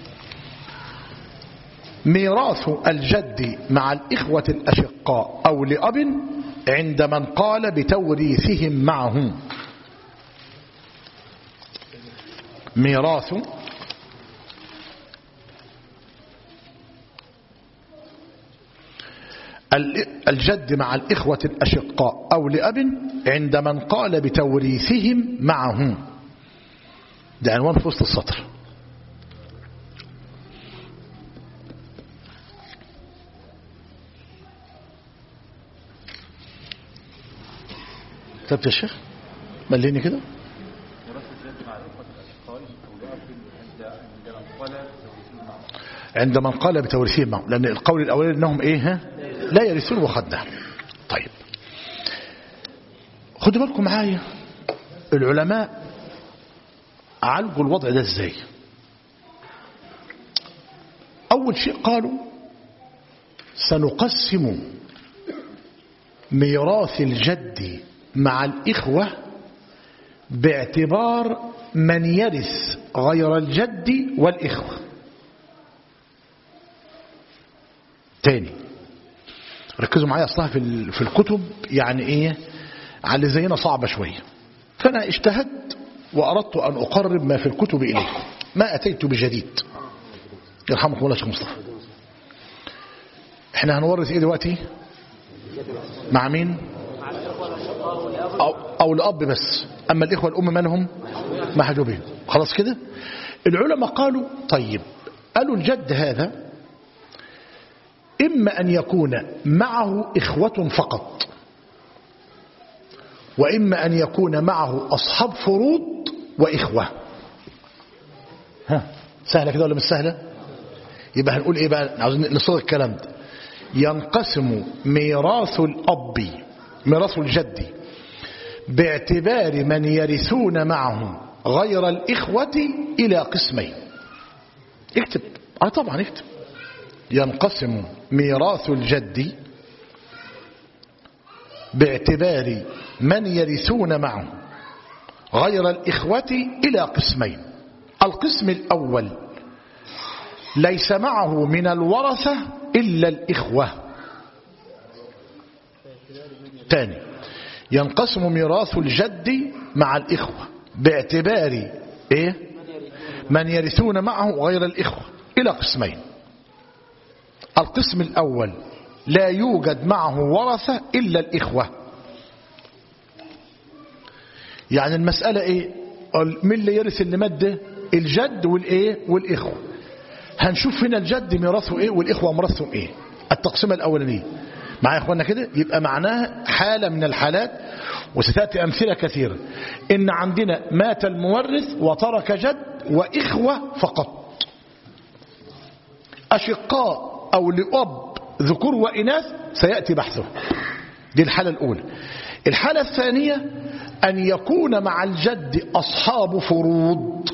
ميراث الجد مع الإخوة الأشقاء أو لأب عند من قال بتوريثهم معه. ميراث الجد مع الإخوة الأشقاء أو لأب عند من قال بتوريثهم معه. ده عنوان في وسط السطر. كتبت يا شيخ؟ مليني كده. عند من قال بتوريثهم معه، لأن القول الأولي أنهم إيه؟ لا يرثون وخدنا. طيب خدوا بالكم معايا، العلماء عالجوا الوضع ده ازاي؟ أول شيء قالوا سنقسم ميراث الجد مع الإخوة باعتبار من يرث غير الجد والإخوة. تاني ركزوا معايا، أصلها في الكتب يعني إيه على زينا صعبة شوية، فأنا اجتهدت وأردت أن أقرب ما في الكتب إليكم، ما أتيت بجديد. يرحمكم الله شيخ مصطفى. احنا هنورث إيه دلوقتي؟ مع مين؟ أو الأب بس. أما الإخوة الأم من هم؟ محجوبين. خلاص كده. العلماء قالوا طيب، قالوا الجد هذا إما أن يكون معه إخوة فقط، وإما أن يكون معه أصحاب فروض وإخوة. ها سهلة كده ولا مش سهلة؟ يبقى هنقول إيه بقى؟ عاوزين نصيغ الكلام ده. ينقسم ميراث الأب، ميراث الجد، باعتبار من يرثون معه غير الإخوة إلى قسمين. اكتب. طبعا اكتب. ينقسم ميراث الجد باعتبار من يرثون معه غير الإخوة إلى قسمين. القسم الأول ليس معه من الورثة إلا الإخوة. ثاني، ينقسم ميراث الجد مع الإخوة باعتبار إيه؟ من يرثون معه غير الإخوة إلى قسمين. القسم الأول لا يوجد معه ورثة إلا الإخوة. يعني المسألة إيه؟ من اللي يرث اللي مده؟ الجد والإيه؟ والإخوة. هنشوف هنا الجد ميراثه إيه والإخوة ميراثهم إيه. التقسيمة الأولانية معايا يا إخوانا كده. يبقى معناها حالة من الحالات، وستأتي أمثلة كثيرة، إن عندنا مات المورث وترك جد وإخوة فقط، أشقاء أو لأب ذكور وإناث سيأتي بحثه. دي الحالة الأولى. الحالة الثانية أن يكون مع الجد أصحاب فروض.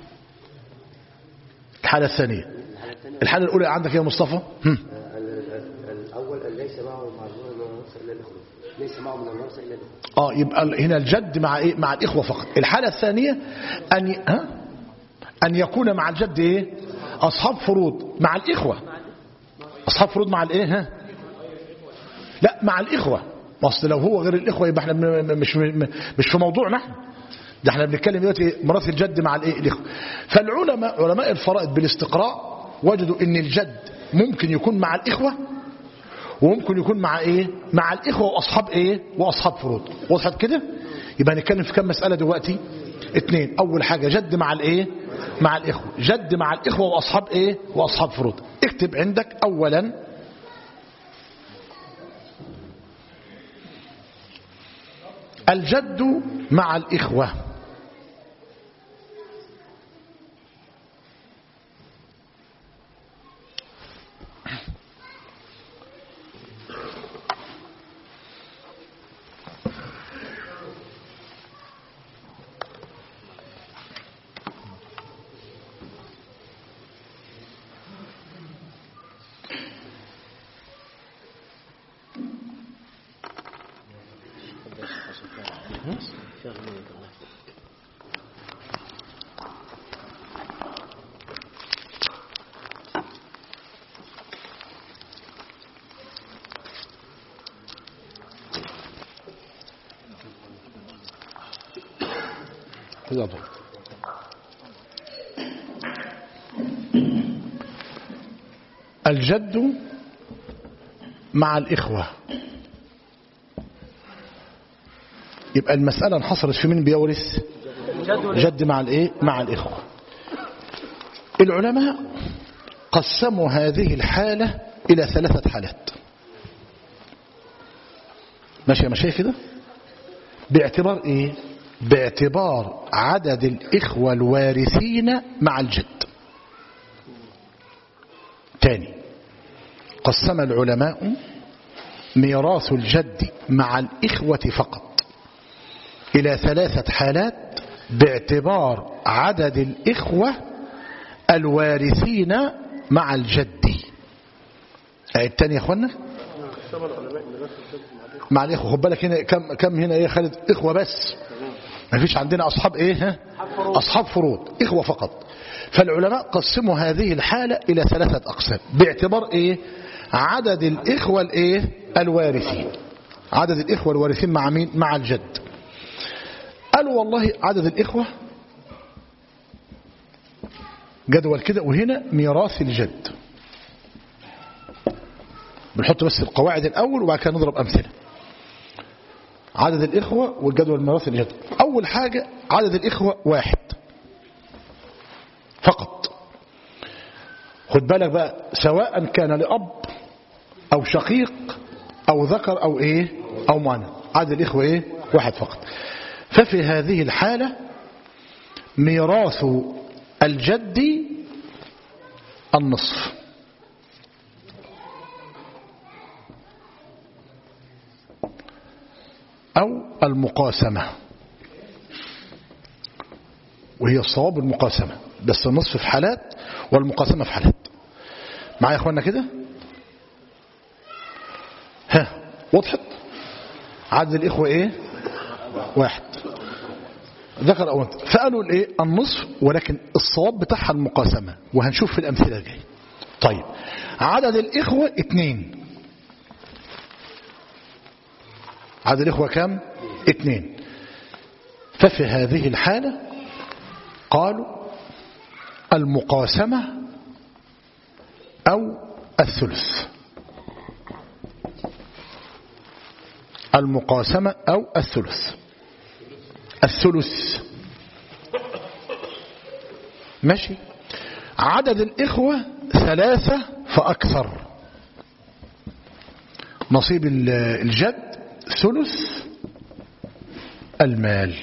الحالة الثانية. الحالة الأولى عندك يا مصطفى؟ الأول ليس معه من الورثة إلا الإخوة. ليس معه من الورثة إلا الإخوة. يبقى هنا الجد مع إيه؟ مع الإخوة فقط. الحالة الثانية أن يكون مع الجد إيه؟ أصحاب فروض مع الإخوة. أصحاب فروض مع الإيه؟ لا مع الإخوة. أصل لو هو غير الإخوة يبقى احنا مش في موضوع نحن ده. احنا بنتكلم دلوقتي ميراث الجد مع الإيه؟ الإخوة. فالعلماء علماء الفرائض بالاستقراء وجدوا إن الجد ممكن يكون مع الإخوة وممكن يكون مع إيه؟ مع الإخوة وأصحاب إيه؟ وأصحاب فروض. وضحت كده؟ يبقى هنتكلم في كم مسألة دلوقتي؟ 2. أول حاجة جد مع الإيه؟ مع الإخوة. جد مع الإخوة وأصحاب إيه؟ وأصحاب فروض. اكتب عندك أولا الجد مع الإخوة. الجد مع الإخوة. يبقى المسألة انحصرت في مين بيورث؟ جد مع الإيه؟ مع الإخوة. العلماء قسموا هذه الحالة إلى 3 حالات. ماشي يا مشايخ كده؟ باعتبار إيه؟ باعتبار عدد الإخوة الوارثين مع الجد. تاني، قسم العلماء ميراث الجد مع الإخوة فقط إلى 3 حالات باعتبار عدد الإخوة الوارثين مع الجد. الثاني يا أخوانا مع الإخوة. خد بالك هنا كم هنا إيه خالد؟ إخوة بس، ما فيش عندنا أصحاب إيه؟ أصحاب فروض، إخوة فقط. فالعلماء قسموا هذه الحالة إلى 3 أقسام باعتبار إيه؟ عدد الإخوة الإيه؟ الوارثين. عدد الإخوة الوارثين مع مين؟ مع الجد. قالوا والله عدد الإخوة جدول كده، وهنا ميراث الجد. بنحط بس القواعد الأول وبعد كده نضرب أمثلة. عدد الإخوة والجدول الميراث الجدول. أول حاجة عدد الإخوة 1 فقط. خد بالك بقى، سواء كان لأب أو شقيق أو ذكر أو إيه أو مؤنث، عدد الإخوة إيه 1 فقط. ففي هذه الحالة ميراث الجد النصف، أو المقاسمة، وهي الصواب المقاسمة، بس النصف في حالات والمقاسمة في حالات. معايا يا اخوانا كده؟ ها وضحت؟ عدد الإخوة إيه 1 ذكر أو أنثى، فقالوا الإيه النصف، ولكن الصواب بتاعها المقاسمة، وهنشوف في الأمثلة الجاية. طيب عدد الإخوة 2. عدد الإخوة كم 2. ففي هذه الحالة قالوا المقاسمة أو الثلث. المقاسمة أو الثلث. الثلث ماشي. عدد الإخوة 3 فأكثر، نصيب الجد ثلث المال.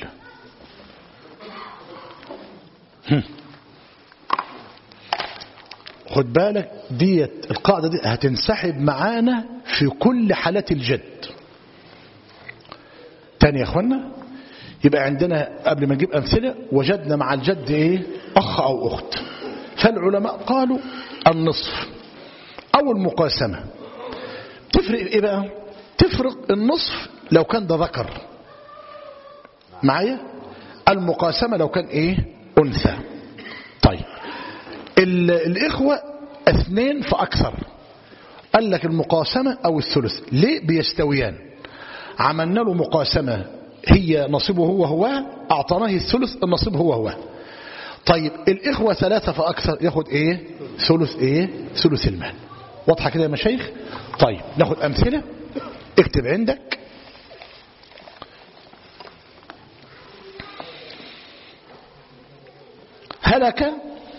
خد بالك ديت القاعدة دي هتنسحب معانا في كل حالات الجد. تاني يا اخوانا، يبقى عندنا قبل ما نجيب أمثلة وجدنا مع الجد ايه أخ أو أخت، فالعلماء قالوا النصف أو المقاسمة. تفرق ايه بقى؟ تفرق النصف لو كان ده ذكر معايا، المقاسمة لو كان ايه أنثى. طيب الإخوة 2 فأكثر، قال لك المقاسمة أو الثلث. ليه؟ بيستويان. عملنا له مقاسمة هي نصيبه هو أعطاناه الثلث النصيب هو. طيب الإخوة 3 فأكثر ياخد ايه ثلث ايه ثلث المال. واضحة كده يا مشايخ؟ طيب ناخد أمثلة. اكتب عندك هلك.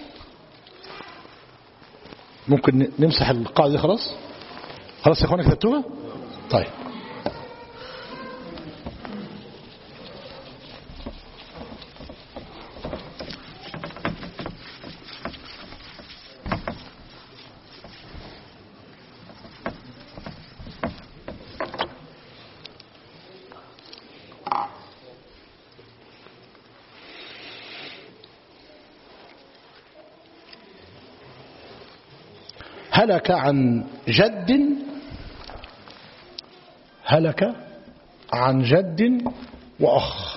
ممكن نمسح القاعدة دي خلاص يا اخوانا كتبتوها؟ طيب هلك عن جد وأخ،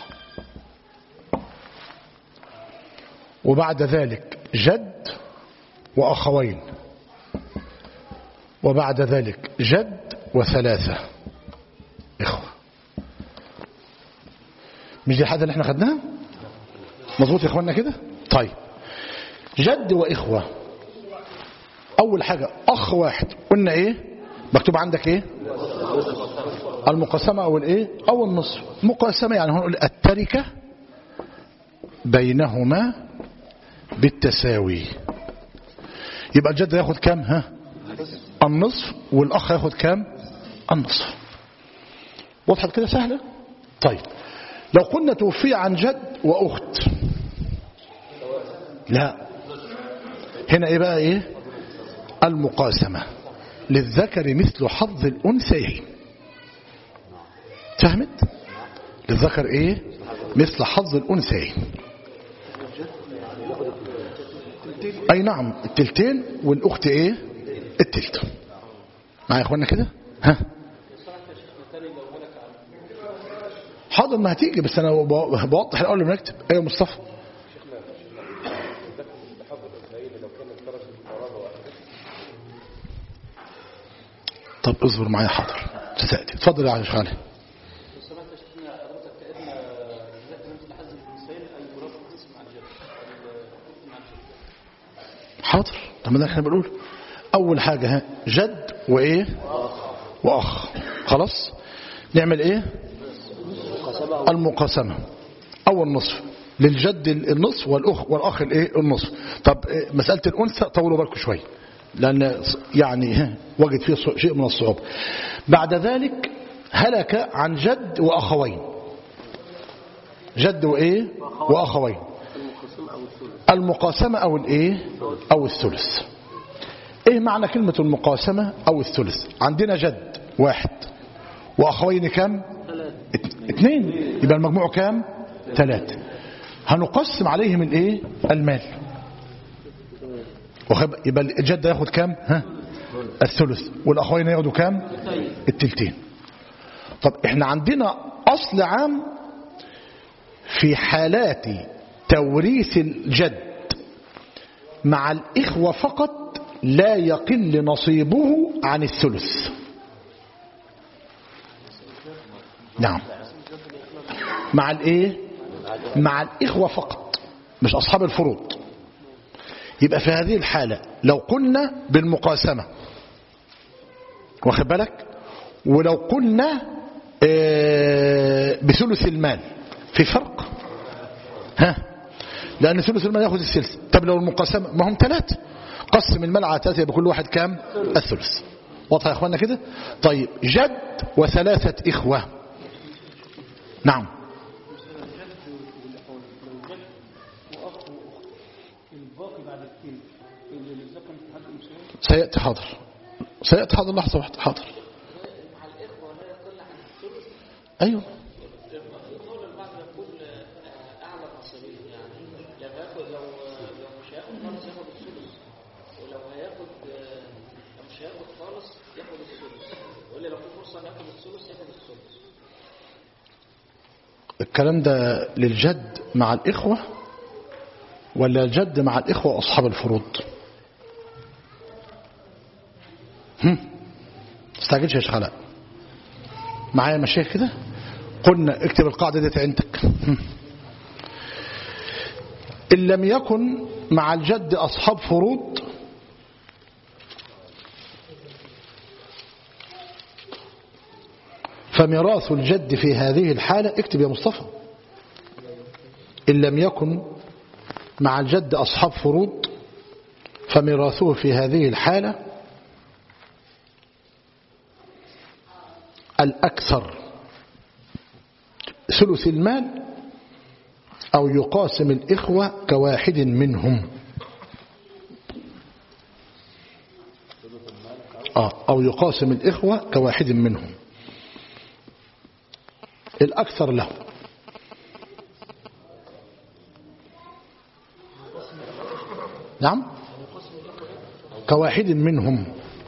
وبعد ذلك جد وأخوين، وبعد ذلك جد و3 إخوة. مش دي الحاجة اللي احنا خدناها؟ مظبوط يا اخوانا كده؟ طيب جد وإخوة، أول حاجة أخ 1 قلنا إيه مكتوب عندك إيه المقاسمة أو الإيه أو النصف. مقاسمة يعني هنقول التركة بينهما بالتساوي. يبقى الجد ياخد كام النصف، والأخ ياخد كام النصف. وضحت كده سهلة؟ طيب لو قلنا توفي عن جد وأخت، لا هنا إيه بقى إيه المقاسمة للذكر مثل حظ الأنثيين. فهمت؟ للذكر ايه مثل حظ الأنثيين. اي نعم التلتين، والأخت ايه التلت. معايا يا اخوانا كده؟ ها حاضر ما هتيجي، بس انا بوضح الاول لما نكتب. ايوه مصطفى. طب اصبر معايا حاضر ستأتي. اتفضل يا شيخ علي. حاضر. طب ما ده احنا بنقول اول حاجة جد وايه وأخ. خلاص نعمل إيه؟ المقاسمة أو النصف. للجد النصف والأخ الإيه؟ النصف. طب مسألة الأنثى طولوا بالكم شوي لأن يعني وجد فيه شيء من الصعوبة. بعد ذلك هلك عن جد وأخوين. جد وإيه؟ وأخوين. المقاسمة أو الإيه؟ أو الثلث. إيه معنى كلمة المقاسمة أو الثلث؟ عندنا جد واحد وأخوين كم؟ 2. يبقى المجموع كم؟ 3. هنقسم عليهم الإيه؟ المال. يبقى الجد ياخد كم؟ الثلث. والأخوين ياخدوا كم؟ 2. طب احنا عندنا أصل عام في حالات توريث الجد مع الإخوة فقط لا يقل نصيبه عن الثلث. نعم مع الإيه؟ مع الإخوة فقط مش أصحاب الفروض. يبقى في هذه الحالة لو قلنا بالمقاسمة واخد بالك ولو قلنا بثلث المال في فرق لأن ثلث المال يأخذ الثلث. طب لو المقاسمة ما هم 3 قسم المال على 3 يبقى كل واحد كام؟ الثلث. واضح يا اخوانا كده؟ طيب جد و3 إخوة. نعم سيأتي حاضر. سيأتي حاضر لحظة واحدة. حاضر أيوه الكلام ده للجد مع الإخوة ولا الجد مع الإخوة أصحاب الفروض؟ استعجلش يا شيخ علاء معايا مشايخ كده. قلنا اكتب القاعدة دي عندك. إن لم يكن مع الجد أصحاب فروض فميراث الجد في هذه الحالة اكتب يا مصطفى. إن لم يكن مع الجد أصحاب فروض فميراثه في هذه الحالة الأكثر ثلث المال أو يقاسم الإخوة كواحد منهم. أو يقاسم الإخوة كواحد منهم الأكثر له. نعم كواحد منهم.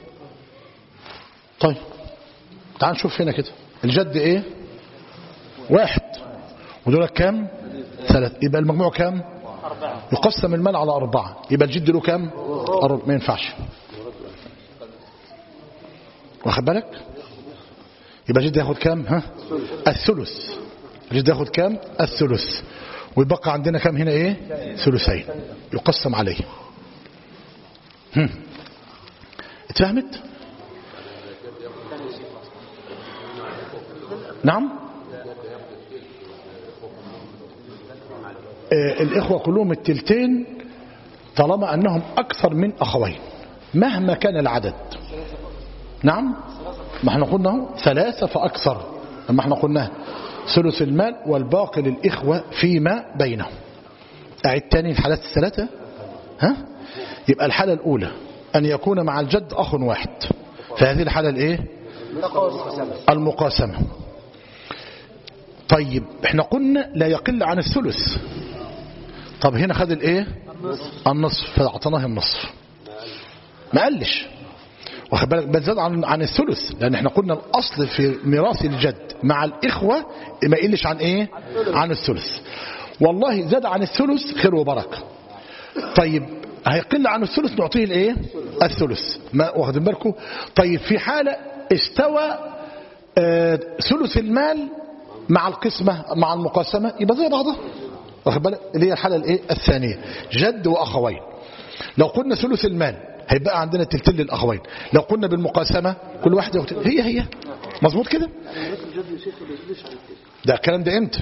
طيب تعال نشوف هنا كده الجد ايه؟ 1 ودول كام؟ 3. يبقى المجموع كام؟ 4. يقسم المال على 4 يبقى الجد له كام؟ 4. ما ينفعش واخد بالك. يبقى الجد ياخد كام؟ الثلث. الجد ياخد كام؟ الثلث. ويبقى عندنا كام هنا ايه؟ ثلثين يقسم عليه. اتفهمت؟ نعم الإخوة كلهم 2 طالما أنهم أكثر من أخوين مهما كان العدد. نعم ما احنا قلنا 3 فأكثر. لما احنا قلنا ثلث المال والباقي للإخوة فيما بينهم. أعد تاني الحالات ال3. يبقى الحالة الأولى أن يكون مع الجد أخ واحد. فهذه الحالة الإيه؟ المقاسمة. طيب احنا قلنا لا يقل عن الثلث. طب هنا خد الايه؟ النصف فاعطيناه النصف ما قلش واخد بالك بل زاد عن الثلث. لان احنا قلنا الاصل في ميراث الجد مع الاخوه ما يقلش عن ايه؟ عن الثلث. والله زاد عن الثلث خير وبركه. طيب هيقل عن الثلث نعطيه الايه؟ الثلث. ما واخدين بالكم؟ طيب في حاله استوى ثلث المال مع القسمة مع المقاسمة يبقى زي بعضها واخد بالك. اللي هي الحالة الايه؟ الثانية جد واخوين. لو قلنا ثلث المال هيبقى عندنا تلتين للأخوين. لو قلنا بالمقاسمة كل واحدة هي مظبوط كده. ده الكلام ده امتى؟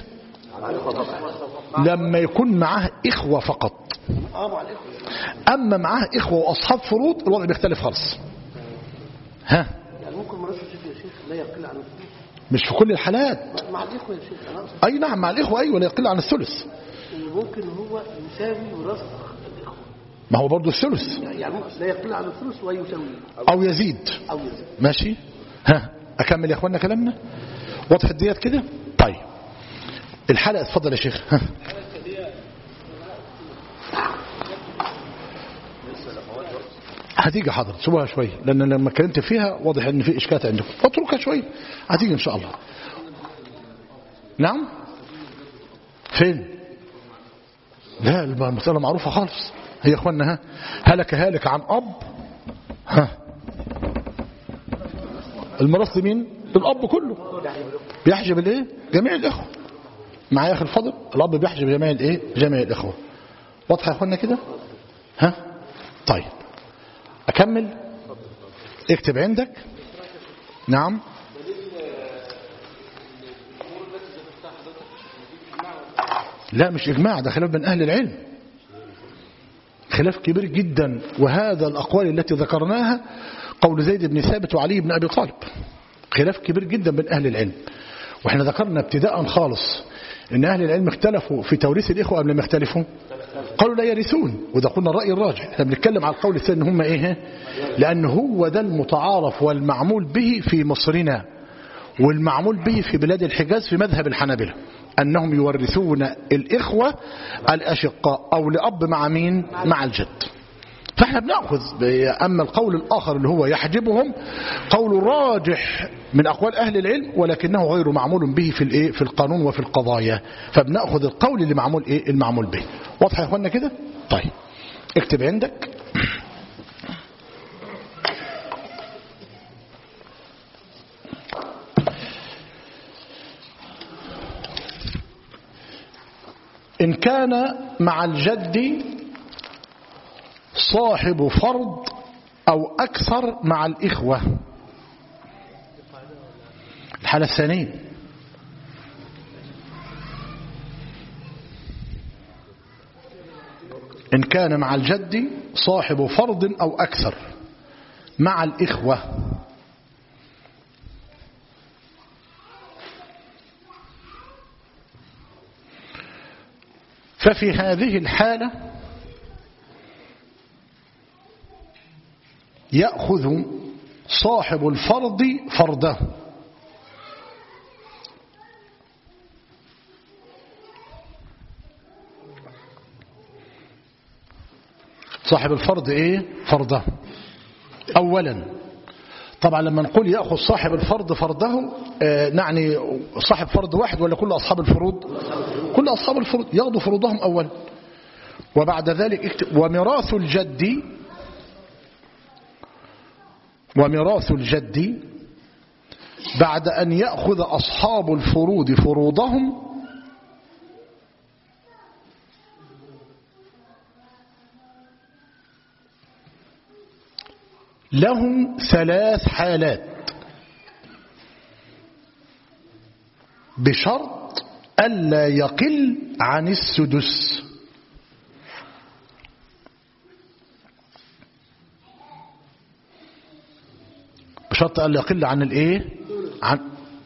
لما يكون معاه إخوة فقط. أما معاه إخوة وأصحاب فروض الوضع بيختلف خالص. ها يعني ممكن مرات يا شيخ لا يقل عن الثلث. مش في كل الحالات. مع الإخوة يا شيخ أنا أي نعم مع الإخوة أيوة لا يقل عن الثلث. ممكن هو يساوي وراث الإخوة. ما هو برضو الثلث. يعني لا يقل عن الثلث ويساوي أو يزيد. ماشي. ها أكمل يا أخوانا كلامنا. واضح الديات كده. طيب الحلقة اتفضل يا شيخ. ها. هتيجي حاضر سيبوها شوية لأن لما كنت فيها واضح ان في إشكالات عندكم اتركها شوية هتيجي إن شاء الله. نعم فين؟ لا المسألة معروفة خالص. هي يا اخوانا ها هلك عن أب. ها الميراث لمين؟ الأب كله بيحجب الايه؟ جميع الإخوة. معايا يا أخي الفضل الأب بيحجب جميع الايه؟ جميع الإخوة. واضحة يا اخوانا كده. ها طيب أكمل. اكتب عندك. نعم لا مش إجماع ده خلاف بين أهل العلم خلاف كبير جدا. وهذا الأقوال التي ذكرناها قول زيد بن ثابت وعلي بن أبي طالب خلاف كبير جدا بين أهل العلم. وإحنا ذكرنا ابتداء خالص إن أهل العلم اختلفوا في توريث الإخوة أم لم يختلفوا؟ قالوا لا يرثون. وده قلنا الرأي الراجح. احنا بنتكلم على القول الثاني هم ايه؟ لأن هو ده المتعارف والمعمول به في مصرنا والمعمول به في بلاد الحجاز في مذهب الحنابلة أنهم يورثون الإخوة الأشقاء أو لأب مع مين؟ مع الجد. فاحنا بنأخذ. أما القول الآخر اللي هو يحجبهم قول راجح من أقوال أهل العلم ولكنه غير معمول به في القانون وفي القضايا. فبنأخذ القول اللي معمول المعمول به. واضح يا اخوانا كده. طيب اكتب عندك. إن كان مع الجد صاحب فرض أو أكثر مع الإخوة. الحالة الثانية إن كان مع الجد صاحب فرض أو أكثر مع الإخوة. ففي هذه الحالة يأخذ صاحب الفرض فرضه صاحب الفرض ايه؟ فرضه. اولا طبعا لما نقول يأخذ صاحب الفرض فرضه نعني صاحب فرض واحد ولا كل أصحاب الفروض؟ كل أصحاب الفروض يأخذوا فروضهم اولا. وبعد ذلك اكتب وميراث الجد بعد أن يأخذ أصحاب الفروض فروضهم لهم 3 حالات بشرط ألا يقل عن السدس. بشرط ألا يقل عن الايه؟ عن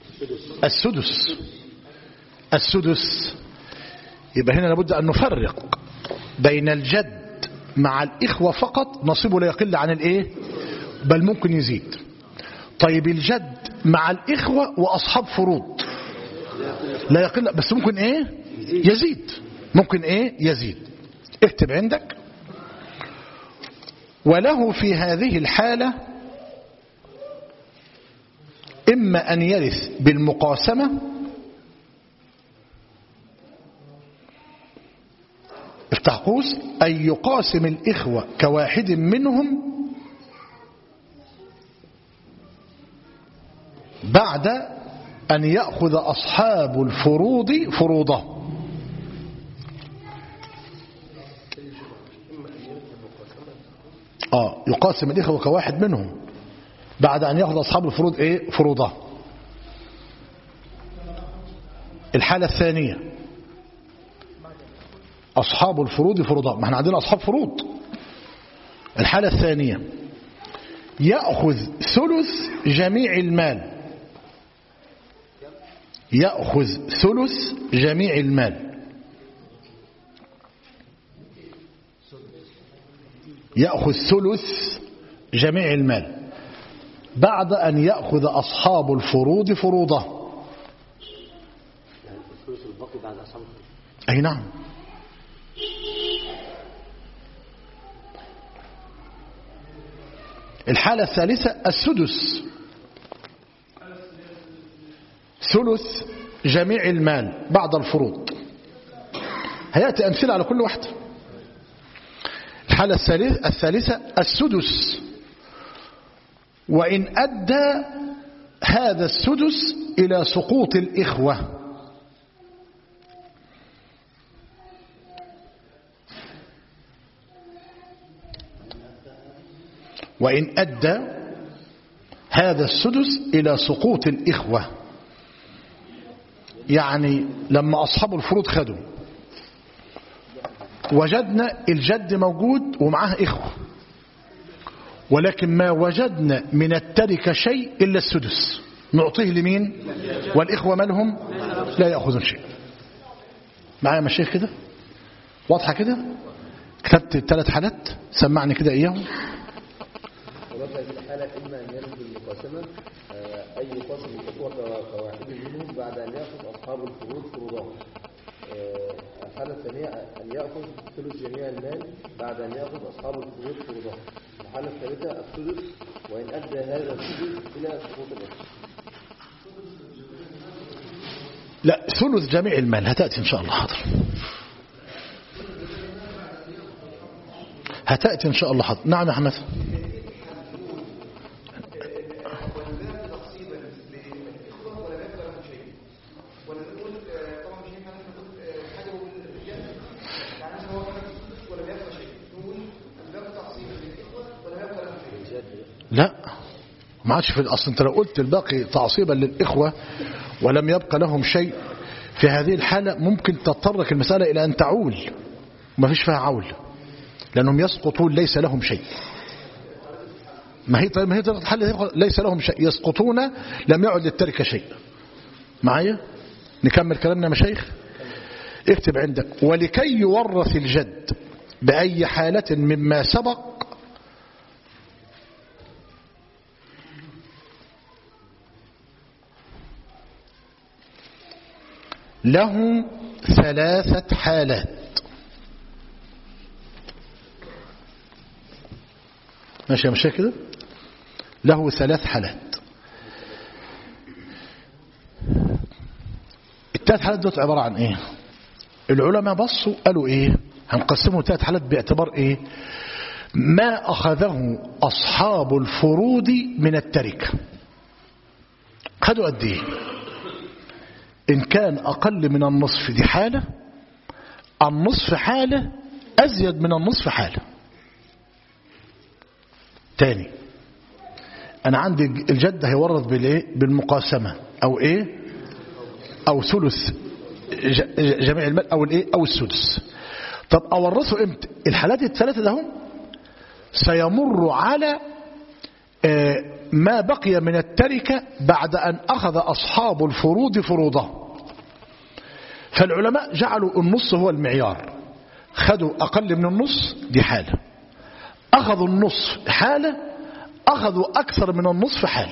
السدس. يبقى هنا لابد أن نفرق بين الجد مع الإخوة فقط نصيبه لا يقل عن الايه؟ بل ممكن يزيد. طيب الجد مع الإخوة وأصحاب فروض لا يقل بس ممكن ايه؟ يزيد. ممكن ايه؟ يزيد. اكتب عندك. وله في هذه الحالة إما أن يرث بالمقاسمة افتح قوس أن يقاسم الإخوة كواحد منهم بعد أن يأخذ أصحاب الفروض فروضه. يقاسم الإخوة كواحد منهم بعد أن يأخذ أصحاب الفروض إيه؟ فروضه. الحالة الثانية أصحاب الفروض فروضه، ما احنا عندنا أصحاب فروض. الحالة الثانية يأخذ ثلث جميع المال، يأخذ ثلث جميع المال، يأخذ ثلث جميع المال بعد أن يأخذ أصحاب الفروض فروضه. يعني الثلث الباقي بعد أصحاب الفروض. أي نعم. الحالة الثالثة السدس، ثلث جميع المال بعد الفروض. هيأتي أمثلة على كل واحدة. الحالة الثالثة السدس، وإن أدى هذا السدس إلى سقوط الإخوة. وإن أدى هذا السدس إلى سقوط الإخوة، يعني لما أصحاب الفروض خدوا وجدنا الجد موجود ومعاه إخوة، ولكن ما وجدنا من التركة شيء إلا السدس، نعطيه لمين؟ والإخوة مالهم؟ لا يأخذون شيء. معايا مشايخ كده؟ واضحة كده؟ كتبت الثلاث حالات، سمعني كده إياهم. وفي هذه الحالة إما أن ينزل المقاسمة أي قاسم الإخوة كواحد منهم بعد أن يأخذ أصحاب الفروض فروضهم. الحالة الثانية أن يأخذ ثلث جميع المال بعد أن يأخذ أصحاب الفروض فروضهم. الحالة الثالثة الثلث، وإن أدى هذا الثلث إلى سقوط الإخوة. لا، ثلث جميع المال هتأتي إن شاء الله. حاضر، هتأتي إن شاء الله. حاضر. نعم يا حمد. لا، ما عادش في الأصل. انت لو قلت الباقي تعصيبا للإخوة ولم يبقى لهم شيء في هذه الحالة ممكن تتطرق المسألة إلى أن تعول، ما فيش فيها عول، لأنهم يسقطون ليس لهم شيء. ما هي طريقة الحل ليس لهم شيء، يسقطون لم يعد للتركة شيء. معايا؟ نكمل كلامنا يا مشايخ. اكتب عندك: ولكي يورث الجد بأي حالة مما سبق له ثلاثة حالات. ماشي يا مشايخ كده؟ له ثلاث حالات. الثلاث حالات دوت عبارة عن ايه؟ العلماء بصوا قالوا ايه؟ هنقسمه ثلاث حالات باعتبار ايه؟ ما أخذه أصحاب الفروض من التركة. خدوا قد ايه؟ إن كان أقل من النصف دي حالة، النصف حالة، أزيد من النصف حالة. تاني، أنا عندي الجد هيورث بالإيه؟ بالمقاسمة أو إيه؟ أو ثلث جميع المال أو الإيه؟ أو السدس. طب أورثه إمتى؟ الحالات الثلاثة ده سيمر على ما بقي من التركة بعد أن أخذ أصحاب الفروض فروضه. فالعلماء جعلوا النص هو المعيار، خدوا أقل من النص دي حالة، أخذوا النصف حالة، أخذوا أكثر من النصف حالة.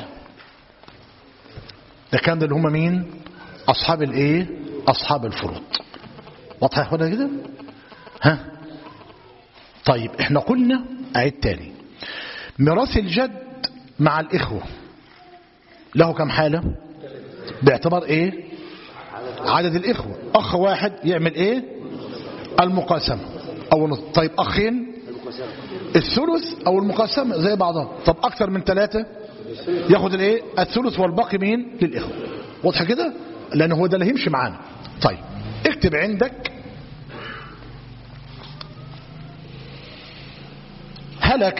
ده كان ده اللي هم مين؟ أصحاب الإيه؟ أصحاب الفروض. واضح يا أخوانا كده؟ ها؟ طيب احنا قلنا أعيد تاني، ميراث الجد مع الإخوة له كم حالة؟ باعتبار إيه؟ عدد الإخوة. أخ واحد يعمل إيه؟ المقاسمة أو نصف. طيب أخين الثلث أو المقاسمة زي بعضها. طب أكثر من ثلاثة ياخد الإيه؟ الثلث والباقي مين؟ للإخوة. واضح كده؟ لأنه هو ده اللي هيمشي معانا. طيب اكتب عندك: هلك.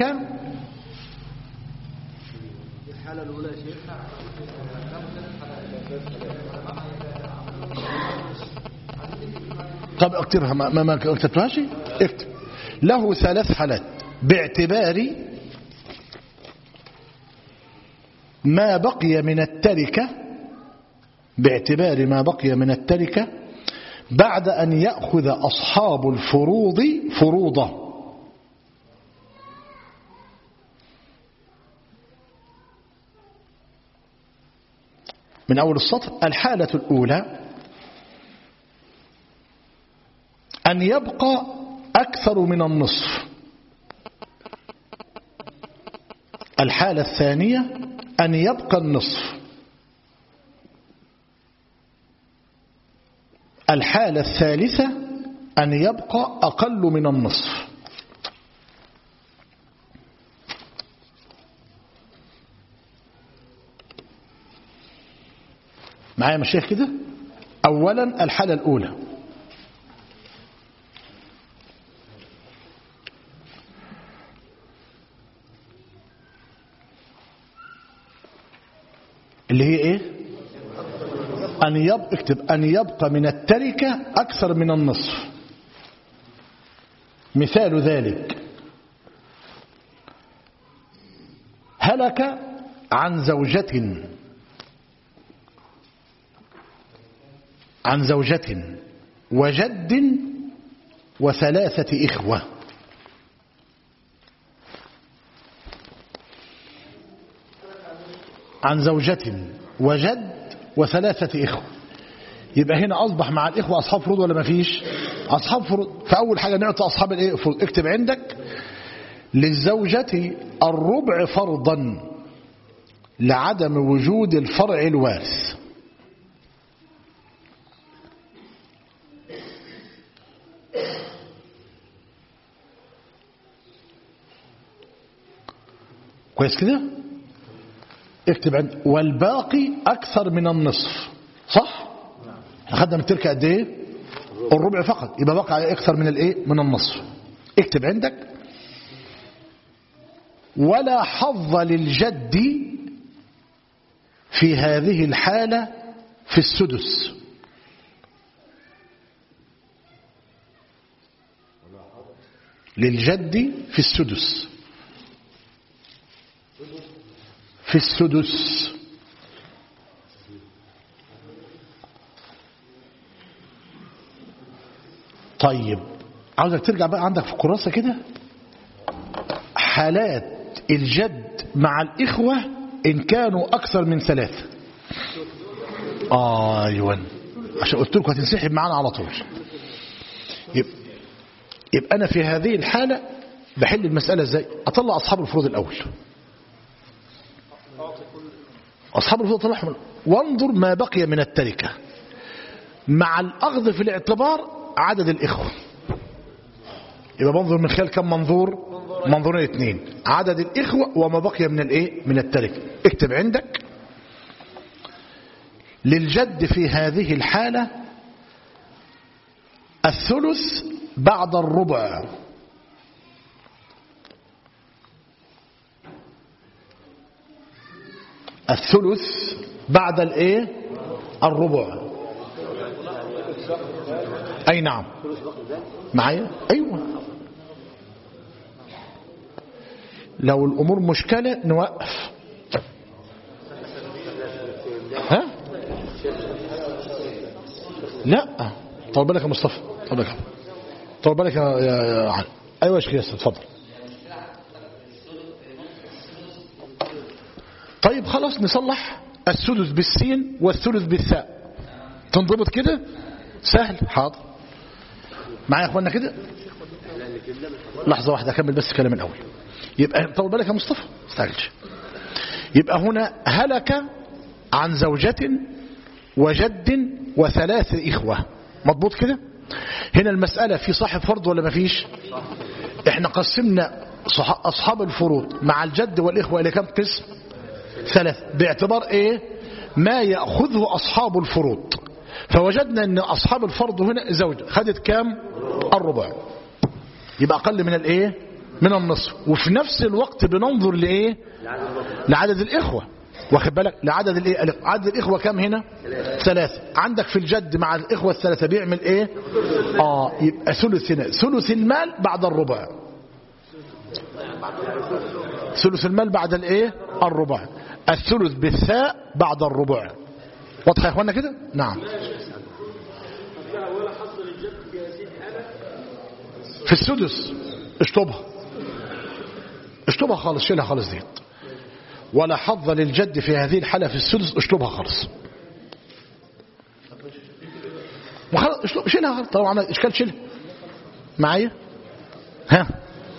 الحالة الأولى يا شيخ. طب اكتبها، ما كتبتهاش، اكتب له 3 حالات باعتبار ما بقي من التركة، باعتبار ما بقي من التركة بعد أن يأخذ أصحاب الفروض فروضه. من أول السطر: الحالة الأولى أن يبقى أكثر من النصف. الحالة الثانية أن يبقى النصف. الحالة الثالثة أن يبقى أقل من النصف. معايا مشايخ كده؟ أولا الحالة الأولى اللي هي ايه؟ اكتب أن يبقى من التركة أكثر من النصف. مثال ذلك: هلك عن زوجة وجد و3 إخوة. عن زوجة وجد و3 إخوة. يبقى هنا أصبح مع الإخوة أصحاب فروض ولا ما فيش؟ أصحاب فروض. فأول حاجة نعطي أصحاب الفروض. اكتب عندك: للزوجة الربع فرضا لعدم وجود الفرع الوارث. كويس كده؟ اكتب عند والباقي أكثر من النصف. صح؟ أخذنا من التركة قد ايه؟ الربع فقط، يبقى بقى أكثر من الايه؟ من النصف. اكتب عندك: ولا حظ للجد في هذه الحالة في السدس. للجد في السدس. في السدس. طيب عاوزك ترجع بقى عندك في الكراسة كده حالات الجد مع الإخوة إن كانوا أكثر من 3. أيوة، عشان قلت لكم هتنسحب معانا على طول. يبقى أنا في هذه الحالة بحل المسألة إزاي؟ أطلع أصحاب الفروض الأول. أصحاب الفروض طلعهم، وانظر ما بقي من التركة مع الأخذ في الاعتبار عدد الإخوة. يبقى بنظر من خلال كم منظور؟ منظورين 2: عدد الإخوة وما بقي من الايه؟ من التركة. اكتب عندك: للجد في هذه الحالة الثلث بعد الربع. الثلث بعد الايه؟ الربع. اي نعم معايا؟ ايوه. لو الامور مشكلة نوقف. ها؟ لا طول بالك يا مصطفى، طول بالك يا علي. ايوه يا شيخ ياسر اتفضل. طيب خلاص نصلح السدس بالسين والثلث بالثاء، تنضبط كده سهل. حاضر معايا يا اخوانا كده؟ لحظة واحدة أكمل بس كلام الأول. يبقى طول بالك يا مصطفى استعجلش. يبقى هنا هلك عن زوجة وجد و3 إخوة. مضبوط كده؟ هنا المسألة في صاحب فرض ولا ما فيش؟ احنا قسمنا أصحاب الفروض مع الجد والإخوة إلى كم قسم؟ 3 باعتبار ايه؟ ما يأخذه أصحاب الفروض. فوجدنا ان أصحاب الفرض هنا زوجة خدت كام؟ الربع، يبقى أقل من الايه؟ من النصف، وفي نفس الوقت بننظر لإيه؟ لعدد الإخوة. واخد بالك؟ لعدد الإيه؟ عدد الإخوة كم هنا؟ 3. عندك في الجد مع الإخوة 3 بيعمل إيه؟ يبقى ثلث هنا، ثلث المال بعد الربع. ثلث المال بعد الإيه؟ الربع. الثلث بالثاء بعد الربع. واضح يا اخوانا كده؟ نعم. في السدس اشطبها خالص، شيلها خالص ديت. ولا حظ للجد في هذه الحالة في السدس، اشطبها خالص وخلاص، شيلها خالص. طبعا عمل اشكال، شيلها معايا. ها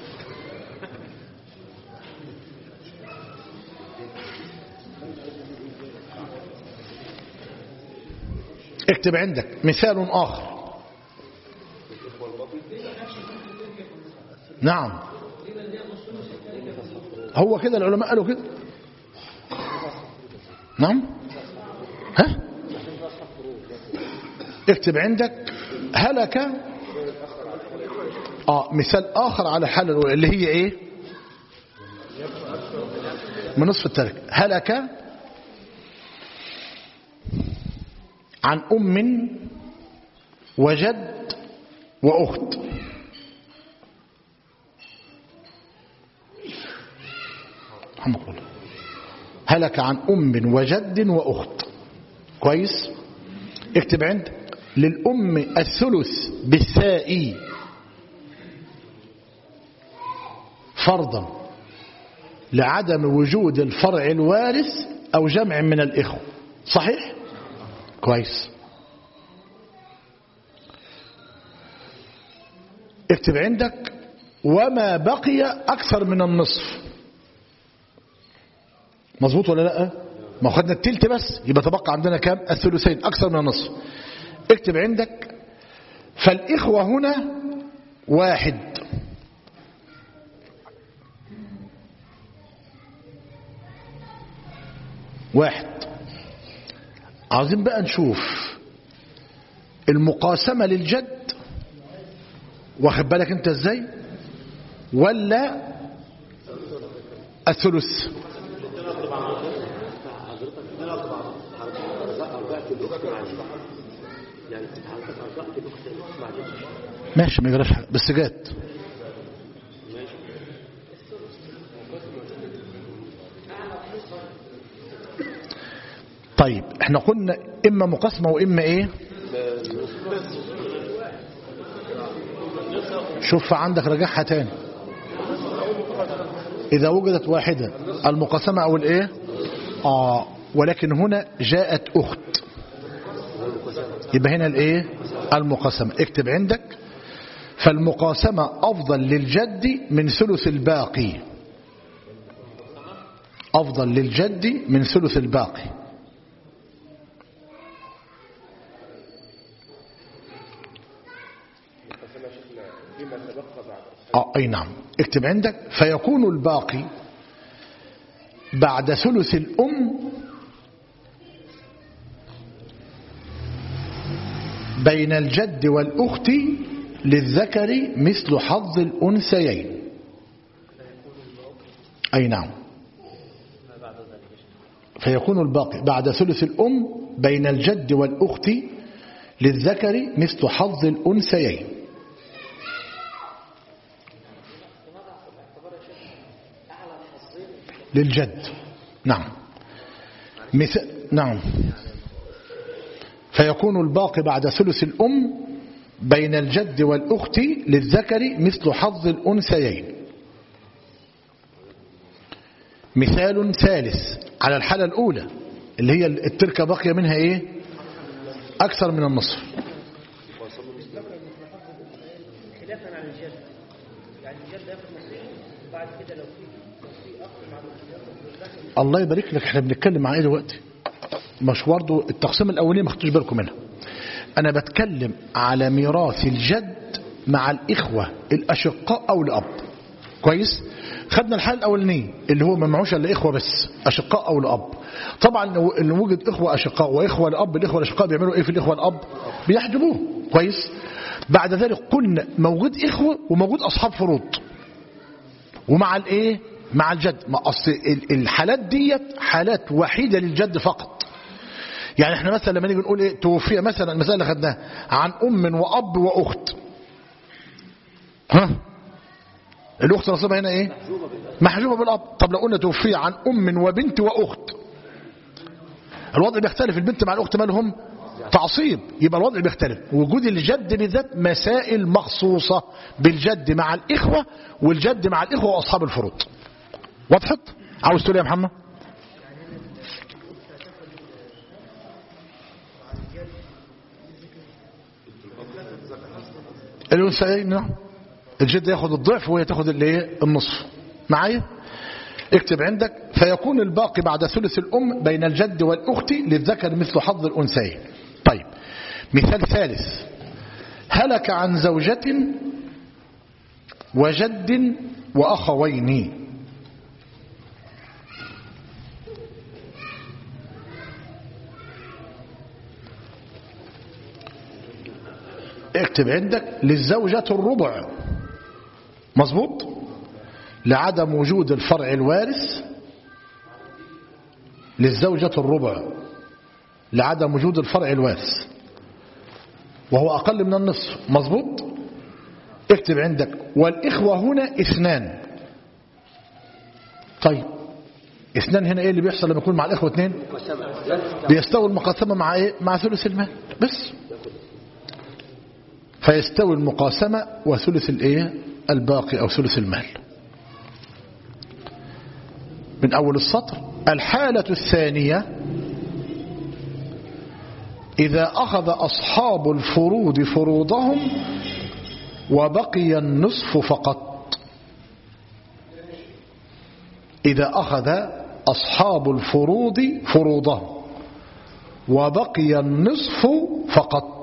اكتب عندك مثال آخر. نعم، هو كده العلماء قالوا كده. نعم. ها اكتب عندك هلك. مثال آخر على الحالة اللي هي ايه؟ من نصف الترك. هلك عن أم وجد وأخت. هلك عن أم وجد وأخت. كويس. اكتب عندك للأم الثلث بالثاء فرضا لعدم وجود الفرع الوارث أو جمع من الإخوة. صحيح؟ كويس. اكتب عندك وما بقي أكثر من النصف. مظبوط ولا لا؟ ما خدنا التلت بس، يبقى تبقى عندنا كام؟ الثلثين، أكثر من النصف. اكتب عندك فالإخوة هنا 1. عاوزين بقى نشوف المقاسمة للجد، واخد بالك انت ازاي، ولا الثلث. ماشي، ما يجراش حاجه، بس جات. طيب احنا قلنا اما مقاسمه واما ايه؟ شوف عندك رجعها تاني. اذا وجدت واحده المقاسمه او الايه؟ ولكن هنا جاءت اخت، يبقى هنا الايه؟ المقاسمه. اكتب عندك فالمقاسمه افضل للجد من ثلث الباقي. افضل للجد من ثلث الباقي. اي نعم. اكتب عندك فيكون الباقي بعد ثلث الأم بين الجد والأخت للذكر مثل حظ الأنثيين. أي نعم. فيكون الباقي بعد ثلث الأم بين الجد والأخت للذكر مثل حظ الأنثيين. للجد. نعم. نعم. فيكون الباقي بعد ثلث الأم بين الجد والأخت للذكر مثل حظ الأنثيين. مثال ثالث على الحالة الأولى اللي هي التركة بقي منها إيه؟ أكثر من النصف. خلافا عن الجد، يعني الجد ياخد نصيب بعد كده لو في أخ مع الله يبارك لك. احنا بنتكلم عن ايه دلوقتي؟ مش برضه التقسيم الاولاني ما خدتوش بالكم منها. انا بتكلم على ميراث الجد مع الاخوه الاشقاء او الاب. كويس. خدنا الحاله الاولانيه اللي هو ما معوش الا اخوه بس، اشقاء او الاب. طبعا لو وجد اخوه اشقاء واخوه الاب، الاخوه الاشقاء بيعملوا ايه في الاخوه الاب؟ بيحجبوه. كويس. بعد ذلك قلنا موجود اخوه وموجود اصحاب فروض. ومع الايه مع الجد. ما اصل الحالات ديت حالات وحيدة للجد فقط. يعني احنا مثلا لما نيجي نقول ايه توفي مثلا المسألة اللي خدناها عن ام واب واخت، ها الاخت نصيبها هنا ايه محجوبة بالاب. طب لو قلنا توفي عن ام وبنت واخت الوضع بيختلف. البنت مع الاخت مالهم تعصيب، يبقى الوضع بيختلف. وجود الجد بالذات مسائل مخصوصة بالجد مع الإخوة والجد مع الإخوة وأصحاب الفروض. وضحت؟ عاوز تقول يا محمد؟ الأنثيين نعم، الجد ياخد الضعف وهي تاخد النصف. معايا؟ اكتب عندك فيكون الباقي بعد ثلث الأم بين الجد والأخت للذكر مثل حظ الأنثيين. طيب مثال ثالث، هلك عن زوجة وجد وأخوين. اكتب عندك للزوجة الربع، مظبوط، لعدم وجود الفرع الوارث. للزوجة الربع لعدم وجود الفرع الوارث وهو أقل من النصف، مظبوط. اكتب عندك والإخوة هنا اثنان. طيب اثنان هنا ايه اللي بيحصل لما يكون مع الإخوة اثنين؟ بيستوي المقاسمة مع ايه؟ مع ثلث المال بس. فيستوي المقاسمة وثلث الايه الباقي أو ثلث المال. من أول السطر، الحالة الثانية إذا أخذ أصحاب الفروض فروضهم وبقي النصف فقط. إذا أخذ أصحاب الفروض فروضهم وبقي النصف فقط.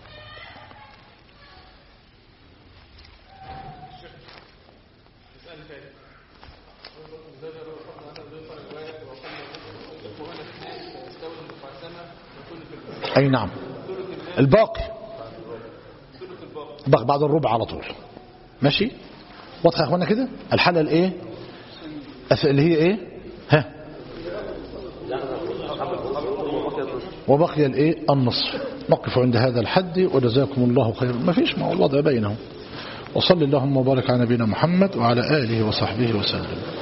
أي نعم، الباقي بعد الربع على طول. ماشي، واضح يا اخوانا كده؟ الحالة الايه اللي هي ايه؟ ها، وبقي الايه النصف. نقف عند هذا الحد وجزاكم الله خيرا. ما فيش، ما هو الوضع بينهم. وصل اللهم وبارك على نبينا محمد وعلى آله وصحبه وسلم.